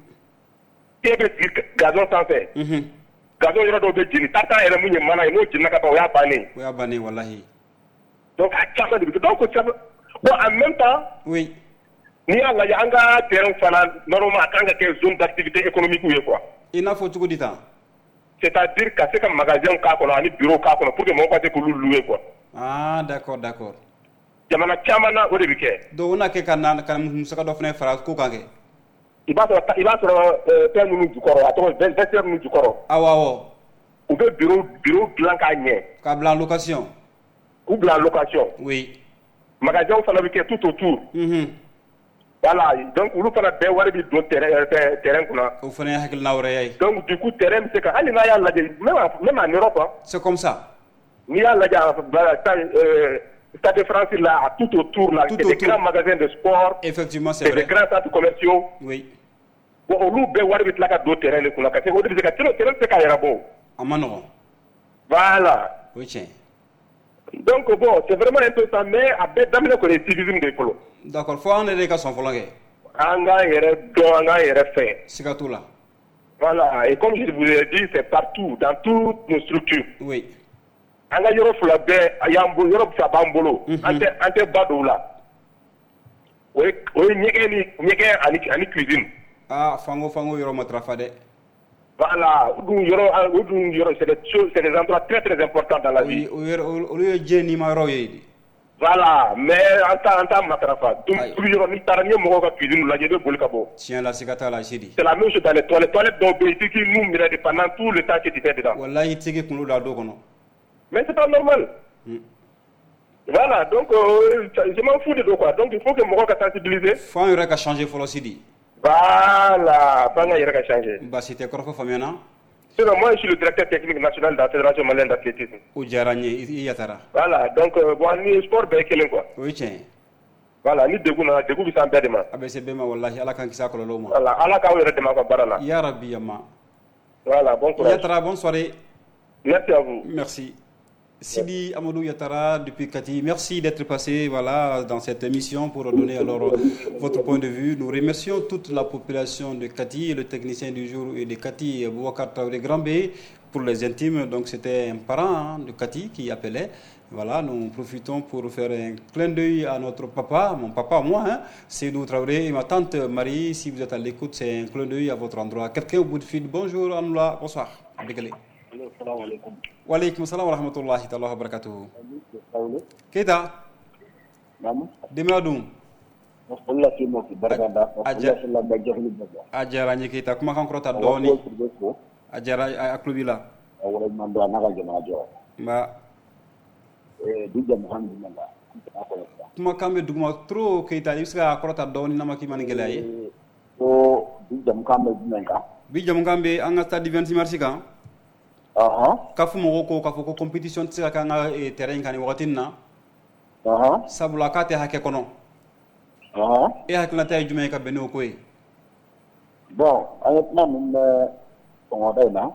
Thé de gazon sans faire. Gazon, il y a d'autres génies. Tata et le mounier mana, il n'y a pas de bané. Oui, bané, wallahi. Donc, à chaque fois, donc, en même temps, oui. Ni Allah ya anga terrain fana normalement kanga ke zone d'activité économique ou quoi. Il n'a faut tout dire. C'est-à-dire que c'est comme magasin ka kono ani bureau ka kono pour que mon côté ko louer quoi. Ah d'accord. Jamana chamana o de bike. Do na ke kana kan musaka do fene fara ko kange. Iba so pen nu du koro ato 20 nu du koro. Awawo. Ou be bureau blanc ka nye. Ka blanc location. Ou blanc location. Oui. Magasin fana bike tout autour. Voilà, donc nous faisons des warbi do terrain kuna. Vous faites hakil nawrayay. Donc du coup terrain c'est que ali na ya la même en Europe. C'est comme ça. Ni ya la Stade de France là tout autour là, des grands magasins de sport. Effectivement, c'est vrai. Des grands centres commerciaux. Oui. Bon, nous be warbi la ka do terrain kuna ka c'est au début que terrain c'est ka yarabo. Amano. Voilà. Oui, tiens. Donc bon, c'est vraiment important mais avec d'amener que le civisme des polos. D'accord, faut en aider qu'à son follogué. Anga yere fait. C'est tout là. Voilà, et comme je vous l'ai dit, c'est partout, dans toutes nos structures. Oui. Anga yoro fulabe, ayambo yoro sabambolo, ante badoula. Oui, nyege ani cuisine. Ah, fango yoro matrafade. Voilà, c'est des endroits très très importants dans la vie. Oui, au lieu de Jenny Maroye. Voilà, mais en tant matrafa, donc toujours ni taranier mo ka cuisine la jede bol kabo. Tiens la sikata la chidi. C'est la même chose dans les toilettes donc qui nous mire pendant tout le temps que tu fais dedans. Wallahi tege kunu da do kono. Mais c'est pas normal. Voilà, donc je m'en fous de quoi. Donc il faut que mo ka sensibiliser. Faut y ka changer folo sidi. Voilà, pas y ka changer. Bah c'était corpo famiana. Sinon, moi, je suis le directeur technique national de la Fédération malienne d'athlétisme. Voilà, donc, bon, ni sport, ben, quel est quoi? Oui, tiens. Voilà, ni dégoût, vous s'en perdez, ma. Ah, ben, c'est bien, wallahi, Allah kan kisa kololo ma. Voilà, Allah kan wéré de ma barala. Ya Rabbi, yama. Voilà, bon courage. Yatara, bonne soirée. Merci à vous. Merci. Sidi Amadou Yatara depuis Kati, merci d'être passé dans cette émission pour donner alors votre point de vue. Nous remercions toute la population de Kati et le technicien du jour et de Kati, Bouakar Traoré Grand-Bé, pour les intimes. Donc c'était un parent de Kati qui appelait. Voilà, nous profitons pour faire un clin d'œil à notre papa, mon papa, moi, c'est nous Traoré et ma tante Marie. Si vous êtes à l'écoute, c'est un clin d'œil à votre endroit. Quelqu'un au bout de fil, bonjour Anoula, bonsoir. Wa alaikum salam wa rahmatullahi ta'ala wa barakatuhu. Keita? Demadum. Ajara ni Keita kuma kan krota doni. Ajara aklubila. Ba. Kuma kambe duguma tro Keita iska krota doni namaki manigelaye. Bijam kambe anga stade 26 mars kan. Kafu moko ko competition tsika kanga terrain kan watina sabula kate hake kono e hakna tay jumay ka beno koy bon ayatna min on na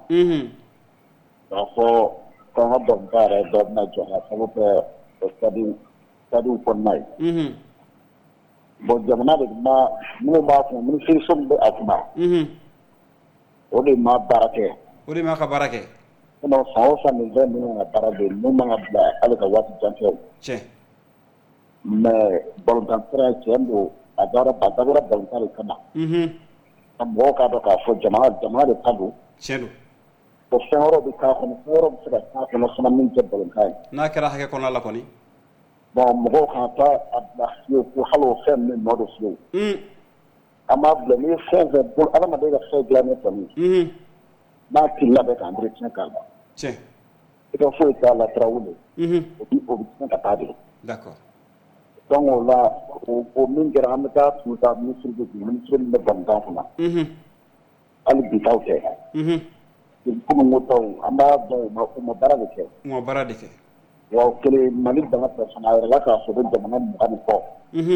donc quand on donne pas na jona ça vous peut stadi pour mai bon jamana de ma mo ba ko min fi sombe atma o de ma barake ka barake non ça nous vient de parler de nous mangabla avec la wati champion che mais bon dans très chendo adara badabura bankari kana ambo ka do ka fo jamaa de tabu chendo ko fero de ka ko fero de ka ko sama min je bankari na kara hake kono la koni bon mo ka ta abla yo ko halo fem ne modo yo ama blemi feve bon ala ma de ka fe glane tani na tilla be ka entretien kalba che il faut que la Traoré au ka taa de d'accord donc là au min kɛra an bɛ taa tuta ministre min bɛ Bamtan kunna hali bi taw tɛ comme n ko taw an b'a dɔn u ma baara de kɛ u ma baara de kɛ wa kelen Mali dama tɛ fana a yɛrɛ la k'a fɔ ko jamana 20 ni kɔ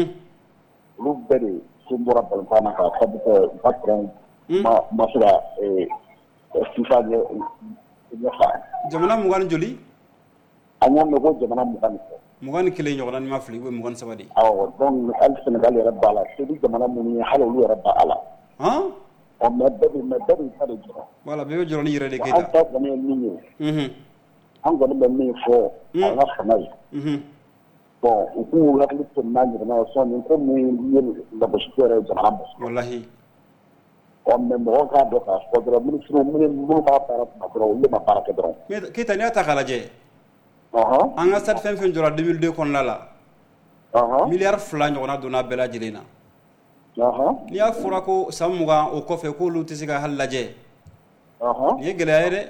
olu bɛɛ de sun bɔra Bamtan na k'a sabu kɛ patron ma se ka FIFA ɲɛfa jamana 20 joli an y'a mɛn ko jamana 20 ni kɔ 21 ɲɔgɔnna ni ma fili ou 23 de awɔ donc hali Sénégal yɛrɛ b'a la c'est jamana minnu ye hali olu yɛrɛ b'a a la mais bɛɛ b'i ta de jɔrɔ voilà bɛɛ bɛ jɔrɔ ni yɛrɛ de Keita an ta kɔni ye min ye an kɔni bɛ min fɔ an ka fanga ye bon u k'u hakili to n'a ɲɔgɔnna ye sɔnni ko min ye labɔsiko yɛrɛ ye jamana ma wallahi mais mɔgɔw k'a dɔn k'a fɔ dɔrɔn ministre minnu b'a baara tuma dɔrɔn olu de ma baara kɛ dɔrɔn mais Keita n'i y'a ta k'a lajɛ an ka stade fɛn fɛn jɔra 2002 kɔnɔna la miliyari 2 ɲɔgɔnna donna bɛɛ lajɛlen na n'i y'a fɔra ko san 20 o kɔfɛ k'olu tɛ se ka hali lajɛ nin ye gɛlɛya ye dɛ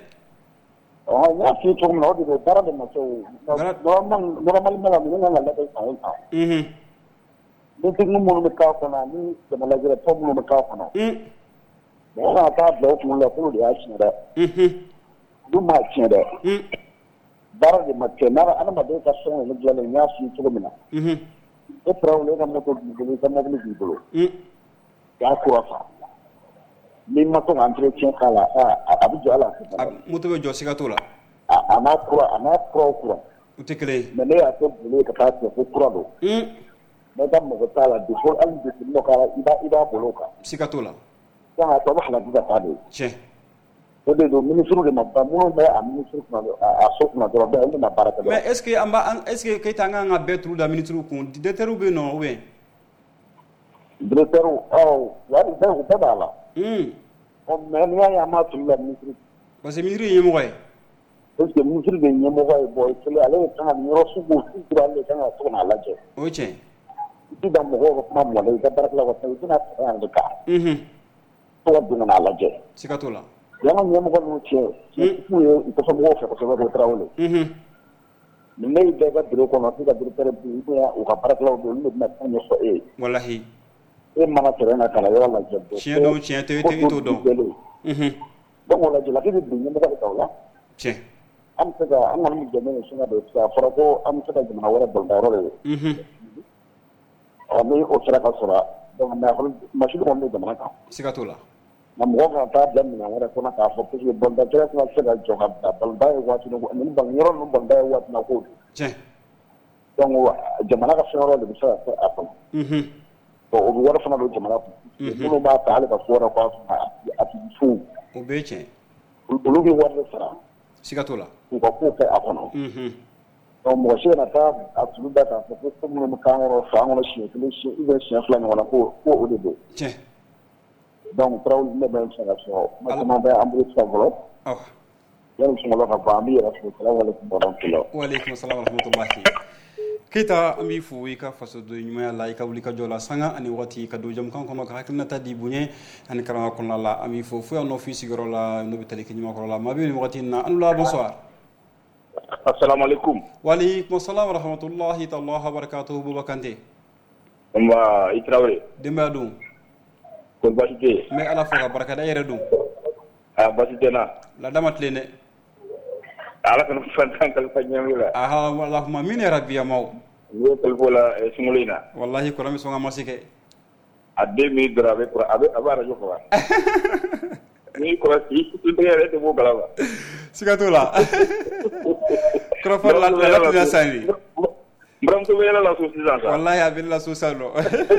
n y'a f'i ye cogo min na o de bɛ baara de ma kɛ o normalement la ninnu kan ka labɛn san o san denmisɛnnin minnu bɛ k'a kɔnɔ ani jamanajɛtɔ minnu bɛ k'a kɔnɔ mɔgɔ kana taa bila o kunkolo la k'olu de y'a tiɲɛ dɛ olu m'a tiɲɛ dɛ baara de ma kɛ n'a adamaden ka fɛn yɛrɛ dilanlen n y'a f'i ye cogo min na e Traoré e ka moto b'i bolo i ka mobili b'i bolo k'a kura fa n'i ma to ka entretien k'a la a bɛ jɔ ala moto bɛ jɔ siga t'o la a n'a kuraw kura u tɛ kelen ye mais ne y'a kɛ bolo ye ka taa tigɛ ko kura don ne ka mɔgɔ t'a la défaut hali défaut dɔ k'a la i b'a bolo kan siga t'o la donc a tɔ bɛ halaki ka taa de tiɲɛ o de don ministre de ma ban minnu bɛ a ministre kunna a so kunna dɔrɔn bɛɛ olu de ma baara kɛ mais est ce que Keita an kan ka bɛɛ turu da ministre kun directeur bɛ yen nɔ ou bien directeur wari u bɛɛ b'a la mais n'i y'a ye an m'a turu la ministre parce que ministre ye ɲɛmɔgɔ ye parce que ministre de ye ɲɛmɔgɔ ye bon kelen ale kan ka nin yɔrɔ sugu ale kan ka to k'a lajɛ o ye tiɲɛ i tɛ da mɔgɔw ka kuma mɔgɔ la i ka baarakɛlaw ka taa i tɛna sɛgɛn yan de kan fo ka don ka n'a lajɛ siga t'o la yan ka ɲɛmɔgɔ ninnu cɛ f'u ye kɔfɛmɔgɔw fɛ kosɛbɛ ko Traoré mais ne y'i da i ka bureau kɔnɔ k'i ka directeur u ka baarakɛlaw bɛ olu de bɛna fɛn ɲɛfɔ e ye wallahi e mana terrain na ka na yɔrɔ lajɛ tiɲɛ don tiɲɛ tɛ i t'o dɔn donc o la jalaki bɛ bin ɲɛmɔgɔ de kan o la tiɲɛ an bɛ se ka an kɔni bɛ jɛ ne ye singa de a fɔra ko an bɛ se ka jamana wɛrɛ bolodayɔrɔ de ye ni o sera ka sɔrɔ donc mais a kɔni machine kɔni bɛ jamana kan siga t'o la nka mɔgɔ kana taa bila minɛn wɛrɛ kɔnɔ k'a fɔ parce que bolodakɛla tɛna se ka jɔ ka bila baloda ye waati yɔrɔ ninnu baloda ye waati na k'o don tiɲɛ donc jamana ka fɛn wɛrɛ de bɛ se ka kɛ a kɔnɔ bon o bɛ wari fana don jamana kun minnu b'a ta hali ka ko wɛrɛ k'a a tigi fu o bɛɛ ye tiɲɛ olu bɛ wari de sara siga t'o la k'u ka ko kɛ a kɔnɔ donc mɔgɔ si kana taa a tulu da k'a fɔ ko minnu bɛ k'an kɔrɔ fa an kɔnɔ siɲɛ kelen siɲɛ 2 ɲɔgɔn na ko o de don tiɲɛ donc Traoré ne bɛ fɛ ka sɔrɔ kuma caman bɛ an bolo sisan fɔlɔ yanni sunkalo ka ban an bɛ yɛrɛ fo salamalekun warahmatulah waaleykum salaam wa rahmatulahi Keita an b'i fo i ka fasoden ɲumanya la i ka wuli ka jɔ la sanga ani waati ka don jamukan kɔnɔ ka hakilinata di bonya ani karama kɔnɔna la an b'i fo fo yan nɔ f'i sigiyɔrɔ la n'o bɛ tali kɛ ɲumankɔrɔ la maa bɛ nin waati in na Anula bonsoir assalamualaikum waaleykum salaam wa rahmatulahi ta'ala wa barakatuhu Bouba Kanté nba i Traoré denbaya dun ko baasi tɛ yen n bɛ ala fo ka barika da e yɛrɛ dun baasi tɛ n na ladama tilen dɛ ala kana fantan kalifa ɲɛmɔgɔ la allahumma min ya rabbi ya maw n y'o kalifa la sunkalo in na wallahi kɔrɔ min sɔn ka masi kɛ a 2 minutes dɔrɔn a bɛ arajo faga n'i kɔrɔsi tɛ yɛrɛ tɛ b'o kalama siga t'o la kɔrɔfɔ la tun san ye buramuso bɛ yɛlɛ la so sisan sa wallahi a bɛ la so sa nɔ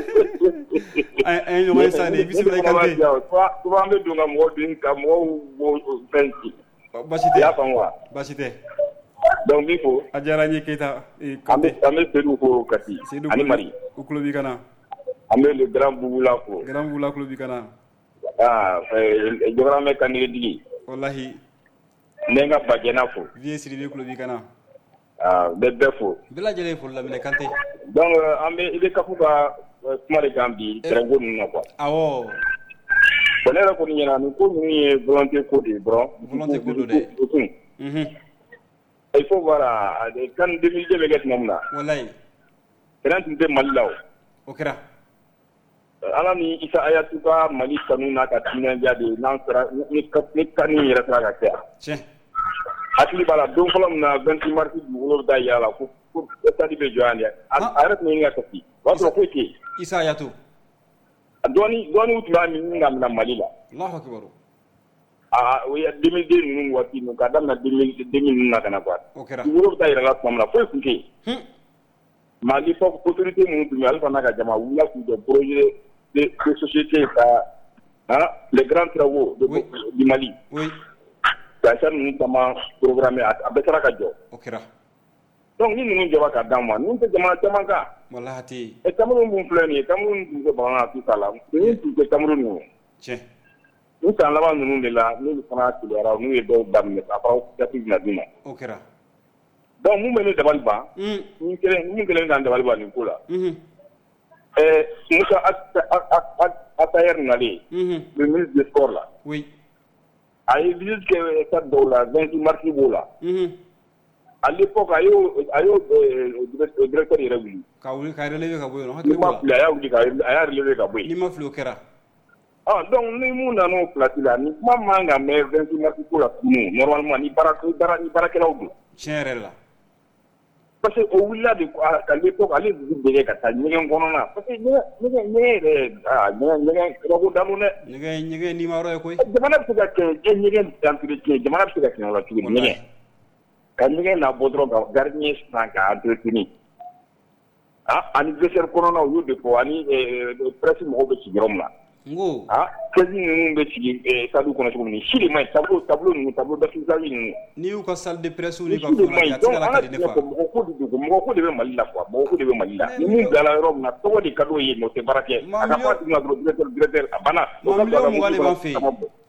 an ye ɲɔgɔn ye san de bisimila Kanté souvent an bɛ don ka mɔgɔw bin ka mɔgɔw bɔ fɛn ci basi tɛ i y'a faamu wa basi tɛ donc min fɔ a diyara n ye Keita an bɛ Seydou fo Kati ani Mari u tulo b'i kana an bɛ le grand Bouboula fo grand Bouboula tulo b'i kana Jɔkɔrɔmɛ Kanigedigi wallahi n bɛ n ka Bajɛna fo Vieux Sidibé tulo b'i kana n bɛ bɛɛ fo bɛɛ lajɛlen foli laminɛ Kanté donc an bɛ i bɛ kafu ka kuma de kan bi terrain ko ninnu na quoi awɔ bon ne yɛrɛ kɔni ɲɛna nin ko ninnu ye volonté ko de ye dɔrɔn volonté ko don dɛ il faut voir quand 2002 bɛ kɛ tuma min na wallahi Iran tun tɛ Mali la o kɛra ala ni Isa Ayatu ka Mali kanu n'a ka timinadiya de n'an sera ni kanu yɛrɛ sera ka kɛ tiɲɛ hakili b'a la don fɔlɔ min na 28 mars dugukolo bɛ taa yala ko stade bɛ jɔ yan dɛ a yɛrɛ tun ye ɲininka kasi o y'a sɔrɔ foyi tɛ yen Isa Ayatu dɔɔni tun b'a ɲini ka mina Mali la Allahu akbar o ye 2002 ninnu waati ninnu ka daminɛ 2000 ninnu na ka na quoi o kɛra dugukolo bɛ taa yɛrɛ la tuma min na foyi tun tɛ yen mais à l'époque autorité minnu tun bɛ ale fana ka jama wulila k'u jɔ projet de société ka les grands travaux du Mali ka sa ninnu caman programmé a bɛɛ sera ka jɔ o kɛra donc ni ninnu jɔra ka d'an ma ninnu tɛ jamana caman kan wallahi tɛ et Cameroun dun filɛ nin ye Cameroun tun tɛ bamanan tout ça la ninnu tun tɛ Cameroun ninnu tiɲɛ ni san laban ninnu de la n'olu fana teliyara n'u ye dɔw daminɛ ka fara jati bɛna d'u ma o kɛra donc mun bɛ ne dabali ban mun kelen k'an dabali ban nin ko la Musa Atayer nalen le ministre des sports là oui a ye visite kɛ stade dɔw la 28 mars b'o la à l'époque a y'o directeur yɛrɛ wuli ka relever ka bɔ yen hakili b'o la a y'a wuli a y'a relever ka bɔ yen ni ma fili o kɛra donc ni mun nana o place la ni kuma man ka mɛn 28 mars ko la tunu normalement ni baarakɛlaw don tiɲɛ yɛrɛ la parce que o wulila de à l'époque ale dugu bɛɛ ka taa ɲɛgɛn kɔnɔna parce que ɲɛgɛn yɛrɛ kabako danu dɛ ɲɛgɛn ni ma yɔrɔ ye koyi jamana bɛ se ka kɛ ɲɛgɛn entretien jamana bɛ se ka kɛ yɔrɔ cogo di ɲɛgɛn ka ɲɛgɛn na bɔ dɔrɔn ka gardien san ka entretien ani vestiaire kɔnɔnaw y'o de fɔ ani presse mɔgɔw bɛ sigi yɔrɔ min na ngo kɛsi ninnu bɛ sigi stade kɔnɔ cogo min si de ma ɲi tableau ninnu tableau d'affichage ninnu ni y'u ka salle de presse ni ka fɛnw lajɛ a tɛ se ka lakari ne fa mɔgɔ ko de bɛ Mali la quoi mɔgɔ ko de bɛ Mali la ni mun bilala yɔrɔ min na tɔgɔ de ka d'o ye mais o tɛ baara kɛ a ka fɔ a tigi ma dɔrɔn directeur a banna maa miliyɔn 20 de b'an fɛ yen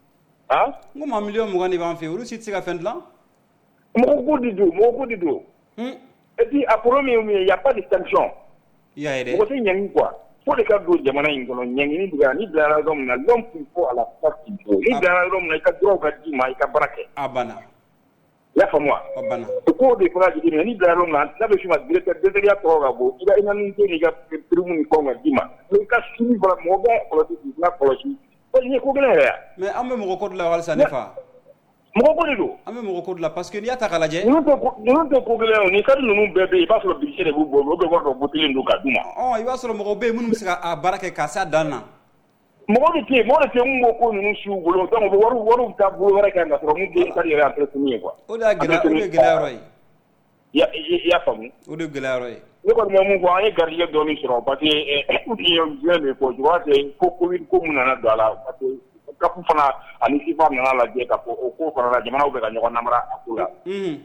n ko maa miliyɔn 20 de b'an fɛ yen olu si tɛ se ka fɛn dilan mɔgɔ ko de don et puis a problème min il y a pas de sanction mɔgɔ tɛ ɲɛni quoi fo de ka don jamana in kɔnɔ ɲɛɲini bɛ ni bilara yɔrɔ min na l'homme qu'il faut à la place qu'il faut ni bilara yɔrɔ min na i ka droit ka d'i ma i ka baara kɛ a banna i y'a faamu wa o k'o de fana jigi ni bilara yɔrɔ min na n'a bɛ f'i ma directeur tɔgɔ ka bon i ka indemnité n'i ka prime ni fɛnw ka d'i ma mais i ka suivi fana mɔgɔ bɛ kɔlɔsi k'i fana kɔlɔsi nin ye ko gɛlɛn yɛrɛ ya mais an bɛ mɔgɔ ko de la halisa ne fa mɔgɔ ko de don an bɛ mɔgɔ ko de la parce que n'i y'a ta k'a lajɛ ninnu tɛ ko gɛlɛn o ni kadi ninnu bɛɛ bɛ yen i b'a sɔrɔ budget de b'u bolo o bɛ wari dɔ botilen don ka d'u ma i b'a sɔrɔ mɔgɔw bɛ yen minnu bɛ se ka baara kɛ k'a s'a dan na mɔgɔ de tɛ yen mun b'o ko ninnu siw bolo donc u bɛ wariw ta bolo wɛrɛ kɛ ka sɔrɔ mun tɛ kadi yɛrɛ entretien ye quoi o de y'a gɛlɛya yɔrɔ ye i y'a faamu o de ye gɛlɛya yɔrɔ ye ne kɔni bɛ mun fɔ an ye garijɛgɛ dɔɔnin sɔrɔ parce que filɛ nin fɔ je crois que ko covid ko mun nana don a la parce que kafu fana ani FIFA nana lajɛ ka fɔ o ko fana la jamanaw bɛ ka ɲɔgɔn namara a ko la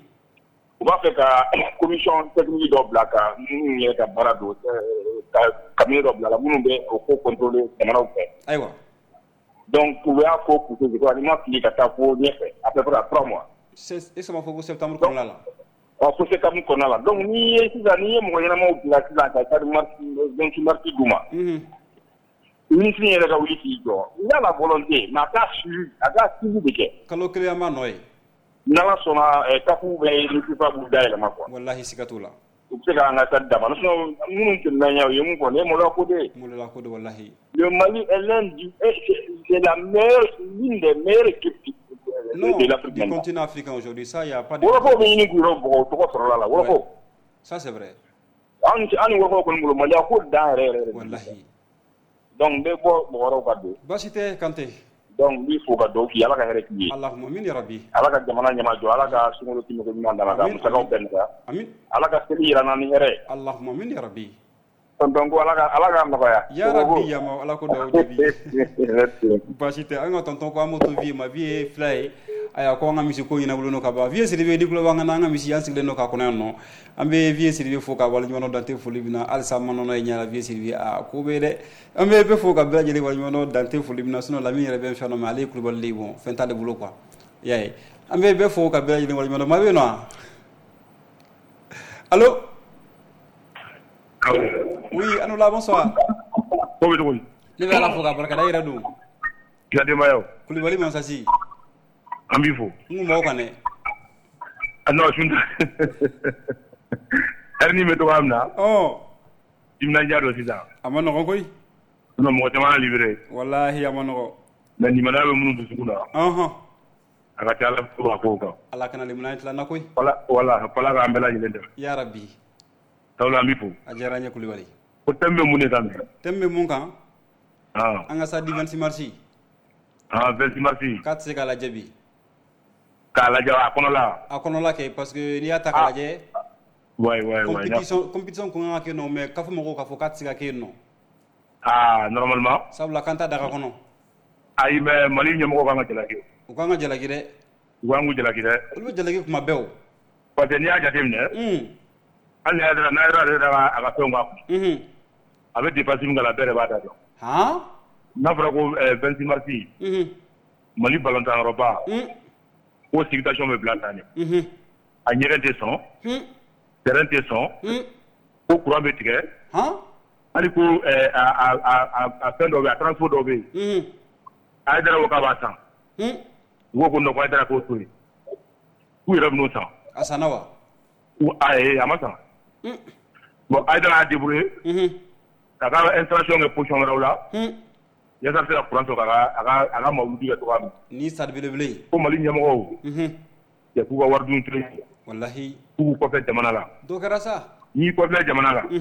u b'a fɛ ka commission technique dɔ bila ka minnu yɛrɛ ka baara don ka cabinet dɔ bila la minnu bɛ o ko contrôler jamanaw fɛ ayiwa donc u y'a ko poussé je crois ni ma fili ka taa fo ɲɛfɛ à peu près 3 mois est-ce que ma fɔ ko septembre kɔnɔna la fo septembre kɔnɔna la donc n'i ye mɔgɔ ɲɛnamaw bila sisan ka stade 28 mars d'u ma ministre yɛrɛ ka wuli k'i jɔ il y a la volonté mais a k'a suivi de kɛ kalo kelen an b'a nɔ ye n'ala sɔnna kafu bɛ ni FIFA b'u dayɛlɛma quoi walahi siga t'o la u bɛ se ka an ka stade d'a ma sinon minnu tɛmɛna ɲɛ u ye mun fɔ nin ye Maloya Kode walahi le Mali est c'est l'une des meilleures équipes de l'Afrique du continent africain aujourd'hui ça y a pas de wɔlɔfɔw bɛ ɲini k'u yɛrɛ bɔgɔ tɔgɔ sɔrɔla la wɔlɔfɔw ça c'est vrai an ni wɔlɔfɔw kɔni bolo Maliya ko dan yɛrɛ walahi donc n bɛ bɔ mɔgɔ wɛrɛw ka don baasi tɛ Kante donc n b'i fo ka dɔw k'i ala ka hɛrɛ k'i ye Allahumma amin ya rabbi ala ka jamana ɲɛma jɔ ala ka sunkalo timiko ɲuman dama ka musakaw bɛɛ nɔgɔya amin ala ka seli yira n'an ni hɛrɛ Allahumma amin ya rabbi tonton ko ala ka nɔgɔya ya rabbi yama ala ko dawo jabi baasi tɛ an ka tonton ko an m'o to vie ma vie ye fila ye aya ko an ka misi ko ɲɛnabolo n'o ka ban vie Sidibe di kulo b'an ka misi an sigilen n'o ka kɔnɔ yan nɔ an bɛ vie Sidibe fo ka waleɲuman dante foli bina halisa an ma nɔnɔ ye ɲɛna vie Sidibe ko bɛ dɛ an bɛ bɛɛ fo ka bɛɛ lajɛlen waleɲuman dante foli bina sinon Lamine yɛrɛ bɛ n fɛn dɔ mais ale ye kulubali de bon fɛn t'ale bolo quoi i y'a ye an bɛ bɛɛ fo ka bɛɛ lajɛlen waleɲuman maa bɛ yen nɔ allo oui an la bonsoir ko bɛ cogo di ne bɛ ala fo ka barika da yɛrɛ don kira denbayaw kulubali mansasi an b'i fo n kun b'aw kan dɛ non sunta erni me to amna imna jaro sisa amano ko koy no mo tama libre wallahi amano ko na ni manabe munu sukuna aga tala ko ko ala kana limna tla na koy wala pala ga ambela jilende ya rabbi tawla mi fu ajaranya kulibali ko tembe mun tambe tembe mun kan anga sa di 26 marsi 26 marsi 4 se kala jabi kala jawa akono la ke parce que ni ata kala je ouais compétition ko ngake no mais kafu mako kafu 4 se ke no normalement sabla kanta daga kono ay me mali nyamo ko nga jalaki ko nga jalaki de wangu jalaki de lu jalaki kuma bew parce que ni aja temne alle adra na ra aga tonga avec des passions ngala bere bata do na fara ko 26 marsi mali ballon tan roba ko civitation me blatane a nyere de son terrain de son ko courant be tige ali ko a fin do be transport do be ay dara ko ba san wo ko no ko dara ko turi ku yere no san asana wa ay amasa bon ay dara débrouiller kaga installation et position rawla ya sa la courant aga mawludi ga to ni sad bele ko mali nyamo ya ku war dun tri wallahi ku ko fe jamana la do karasa ni ko fe jamana la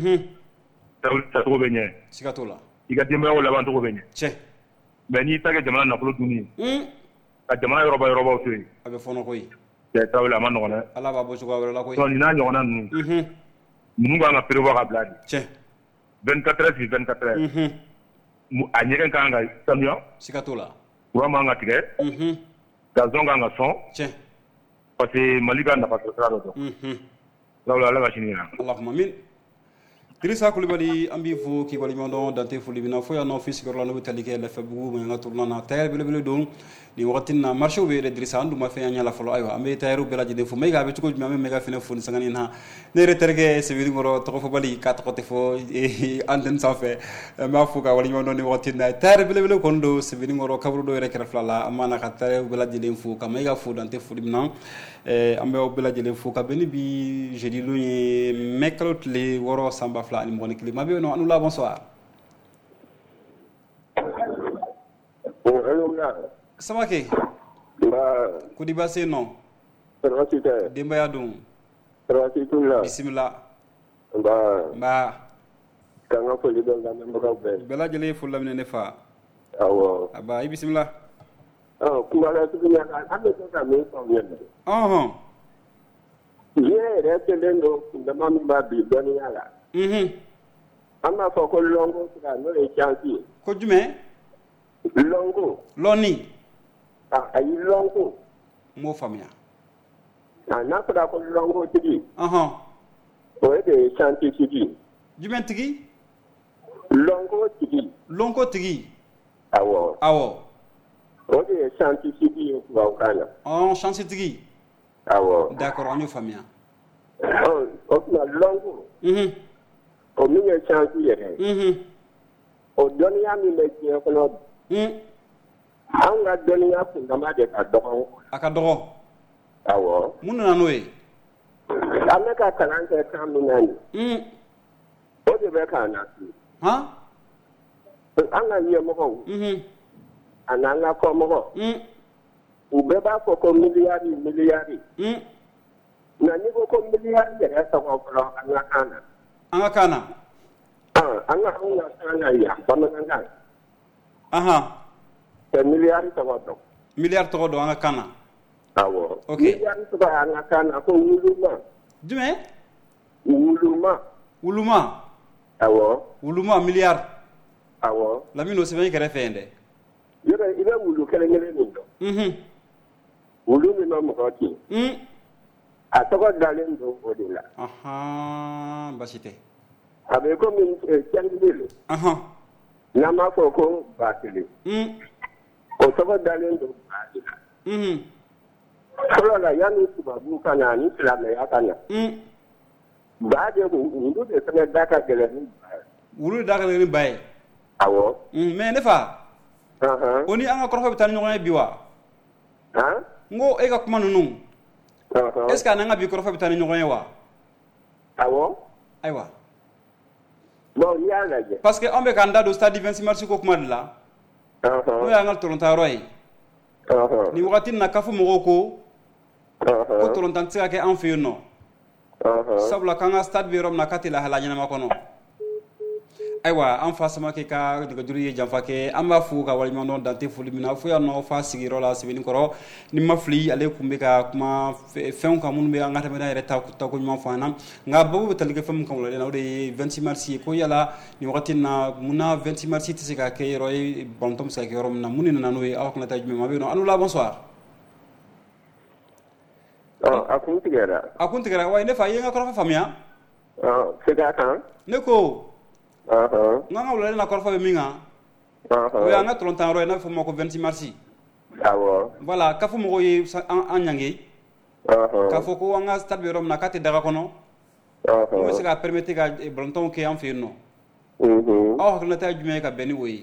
ta to benye sikatola iga demba wala ban to benye che be ni tage jamana na ko duni ka jamana yoba to abe fono koy ya tawla man ngona ala ba bo suga wala koy so ni na ngona nu nu ga na prévoir ka bladi che 24 heures sur 24 heures a nyeren ka nga samyo sikatola wa nga tige gazon nga son che parce que malika na pas tra do lawla la machine na allahumma min Idrissa Coulibaly ambi fo ki wali mondo dante fo libina fo ya no fils gorla no talike la fabu ma ngaturna na tayar bele don ni watina marché be Idrissa andu ma fe nyala folo aywa ambe tayaru bela jide fo mega be tuko me mega fene fo sangani na ne reterge se wiri ngoro to fo bali kat kote fo anden sa fe ma fo ka wali mondo ni watina tayar bele kondo se wiri ngoro kabru do rekra flala amana ka tayaru bela jide fo ka mega fo dante fo libina ambe o bela jide fo ka beni bi jeudi lu ni mekrot le woro samba fla ni moni climat bi no anula bonsoir samake ko di basse non Servasite demba ya dum Servasitula bismillah ba kanga foli do ngam mbaga be bela jele fulla ne fa awo aba bismillah kuma la tunya ande to ka me so yende ye retendo ndama mi ba bi doni yala amma fa ko longo sira no e chanti ko jume longo loni ayi longo mo famia na ko da ko longo tigi o e de chanti tigi jume tigi longo tigi awo o de chanti tigi ko kana chanti tigi awo d'accord on yo famia o na longo o mi ye chanti yere o doniya mi me je ko no an ga doniya kun dama de ka dogo aka dogo awo mun na noye ame ka kalan ke kan mi nani o de be ka na ti an ga ye mo ko ananga ko mo ko u be ba ko miliyari na ni ko miliyari ya ta ko an ga kana anga kana ya bananga miliyari to do anga kana awo okay miliyari to anga kana ko wuluma jume wuluma awo wuluma miliyar awo lamino se ben kere fende ibe wulu kele ngele ndo wulu mi no mo ko atoko dalen do odila basite abe ko min chandile na ma foko batili o toko dalen do adila solo la yani tubabu kana ni islam ya kana baade ko ndu de sana daka gele ni wulu daka gele ni baye awo mais ne fa oni anga ko hobe tan nyone biwa ngo e ga kuma nunu est-ce que ananga bi korofa bitani ñogon yewa awo aywa bon ya laje parce que on be kanda do stade 26 mars ko kuma la no ya ngal toronto roy ni wakati na kafu mo ko toronto tsaka ke en fait no sabla kanga stade bi rom na katila halanya ma kono aywa an fa sama ke ka diga duri jamfa ke amba fu ka wal mondo dante fuli mina fu ya no fa sigiro la sibini koro ni mafli ale kumbe ka kuma fen ka mun be ngata meda reta ta ko nyama fana nga babu talike fam kam la na de 26 mars ko yala ni wakati na muna 26 mars tisika ke roy bontom sa ke rom na munina na no e awak na tajme ma be no anu la bonsoir akun tigera way ne fa yenga ko fa famia sega kan ne ko nga wala na korfa be minga we anga trontan ro na fu moko 26 mars awo voilà ka fu moko yi an nyangi ka fu ko anga stade be rom na kati daga kono mo se ka permettre ka bronton ke en fait no aw na ta jume ka beni woyi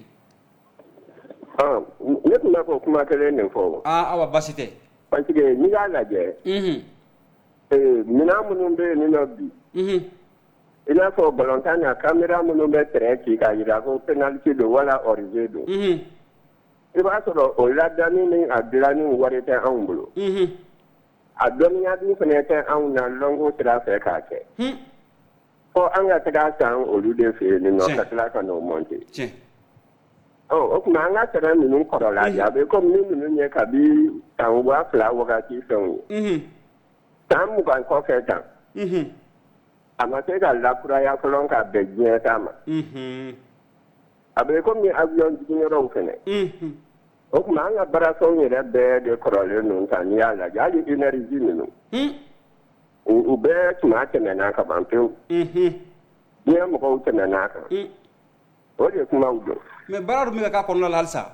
ne tuna ko kuma kele ne fo awa basite parce que ni ga laje mina munun be ni no bi ina fo balontana camera munun be tere ki ka yira ko penalty do wala origé do e ba so o la dani ni adlani warete angulo adoni ya ni fenete an na longo tra fe ka ke o anga tra san o lu de fe ni no ka tra ka no monte o kuma anga tra ni nun ko la ya be ko ni nun nye ka bi tan wa fla wa ka ti son tan mu kan ko fe tan ama te ka la kura ya kolon ka be je tama abe ko mi avion di ni ro fene o kuma anga bara so ni re be de korole nun tan ya la ya di energy ni nu u be tuma te na ka ban pe ni mo ko te na ka o de kuma u do me bara mi ka kono la halsa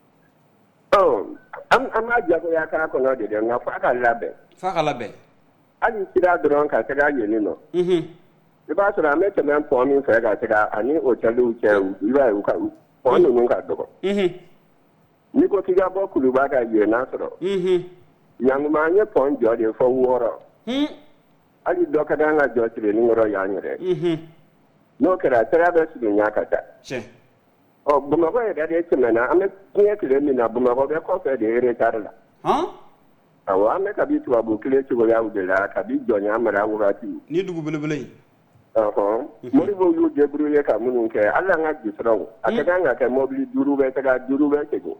am ajago ya ka kono de nga fa ka labe ali sira dron ka tega yeni no e ba so na me te men po mi fa ka tega ani o chalu che u ba u ka po no nga dogo ni ko tiga bo kulu ba ka ye na so yang ma nye po njo de fo woro ali do ka da nga jo tire ni ngoro ya nyere no kera tera be su nya ka ta Bumako e dade chimena ame kinye kile mina Bumako be ko fe de ere tarla awa ame kabi tu abu kile chugo ya udela kabi jonya amara wurati ni dugu belebele mori bo yu de bruye ka munun ke alla nga gisro akada nga ke mobili duru be tego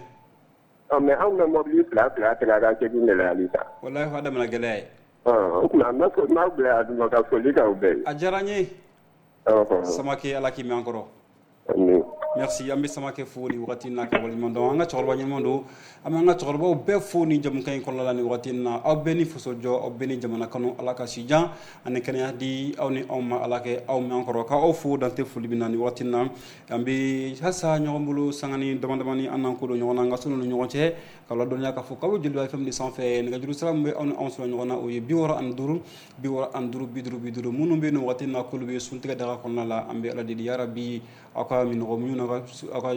me am na mobili fla tega ga ke ni la lisa wallahi fa da mana gele kuma na ko na bla adu ka foli ka ube ajaranye samaki alaki mi encore merci ambi samake foni wakati na ka wal mondo anga chorba ni mondo amanga chorba be foni jam kay ko la ni wakati na abeni fuso jo abeni jamana kanu alaka sijan ane kanya di awni awma alake awma encore ka o fu dante fuli binani wakati na ambi hasa nyombulu sangani demandamani anan ko do nyona nga sunu nyoche kala do nyaka fu kawo julwa fam di sans fe nga juru salam be on sunu nyona o bi wora anduru biduru munu be no wakati na kulube sultiga daga ko la ambi ala di ya rabbi aka min romuna aka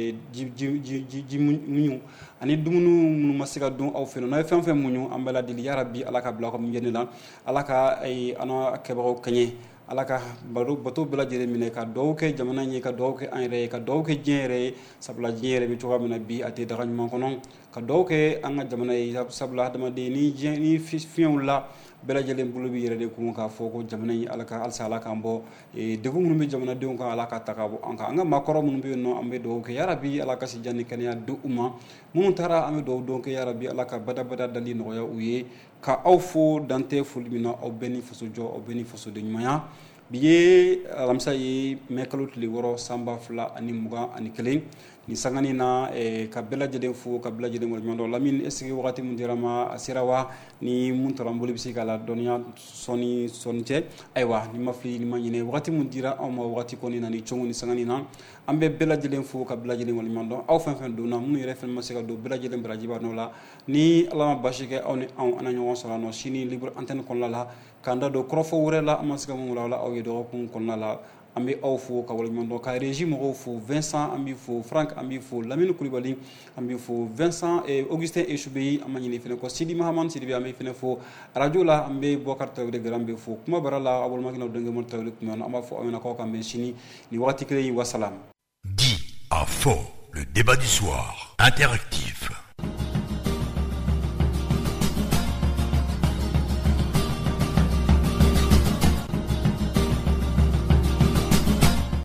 ji munyu ani dumunu munu masika dun aw feno na fem munyu ambala dil ya rabbi alaka bla ko ngene la alaka ay ana kebaro kanye alaka baru bato bla jere mine ka dowke jamana nyi ka dowke anre ka dowke jere sabla jere bi tuwa mina bi ate daga nyman konon ka dowke anga jamana sabla dama de ni jeni fiula bela jele bulu bi yere de ko ka foko jamana yi alaka alsala kambo degu mun bi jamana de ko alaka takabo anka anga makoro mun bi no ambe do ke ya rabbi alaka si janni kan ya du umma mun tara ambe do ke ya rabbi alaka bada dali no ya uye ka awfo dante fulmina o beni foso jo o beni foso de nyaya biye alamsa yi mekalut li woro samba fula ani muga ani kelen ni sangani na ka bela jede fu ka bela jede mo nyondo lamin esigi wakati mun dirama asirawa ni mun torambuli bisika la donya soni sonje aywa ni mafli ni manyine wakati mun dira o ma wakati koni na ni chongu ni sangani na ambe bela jede fu ka bela jede mo nyondo aw fen do na mun refen masika do bela jede brajiba no la ni alama bashike awni aw ananyo sala no shini libre antenne kon la kanda do krofo wure la amasika mun la aw yedo kun kon la ambe awfo ka wala mon ka régime awfo Vincent ambi fo Frank ambi fo Lamine Koulibaly ambi fo Vincent et Augustin Echoubeyi amani ni fene ko Sidi Mahaman Sidi ambi fene fo radio la ambe Bokar Tawde garambe fo kuma barala abul magina denge mon tawle kuma amba fo amena ko kambe chini ni wakati kle wa salam. Dit à fond, le débat du soir interactif.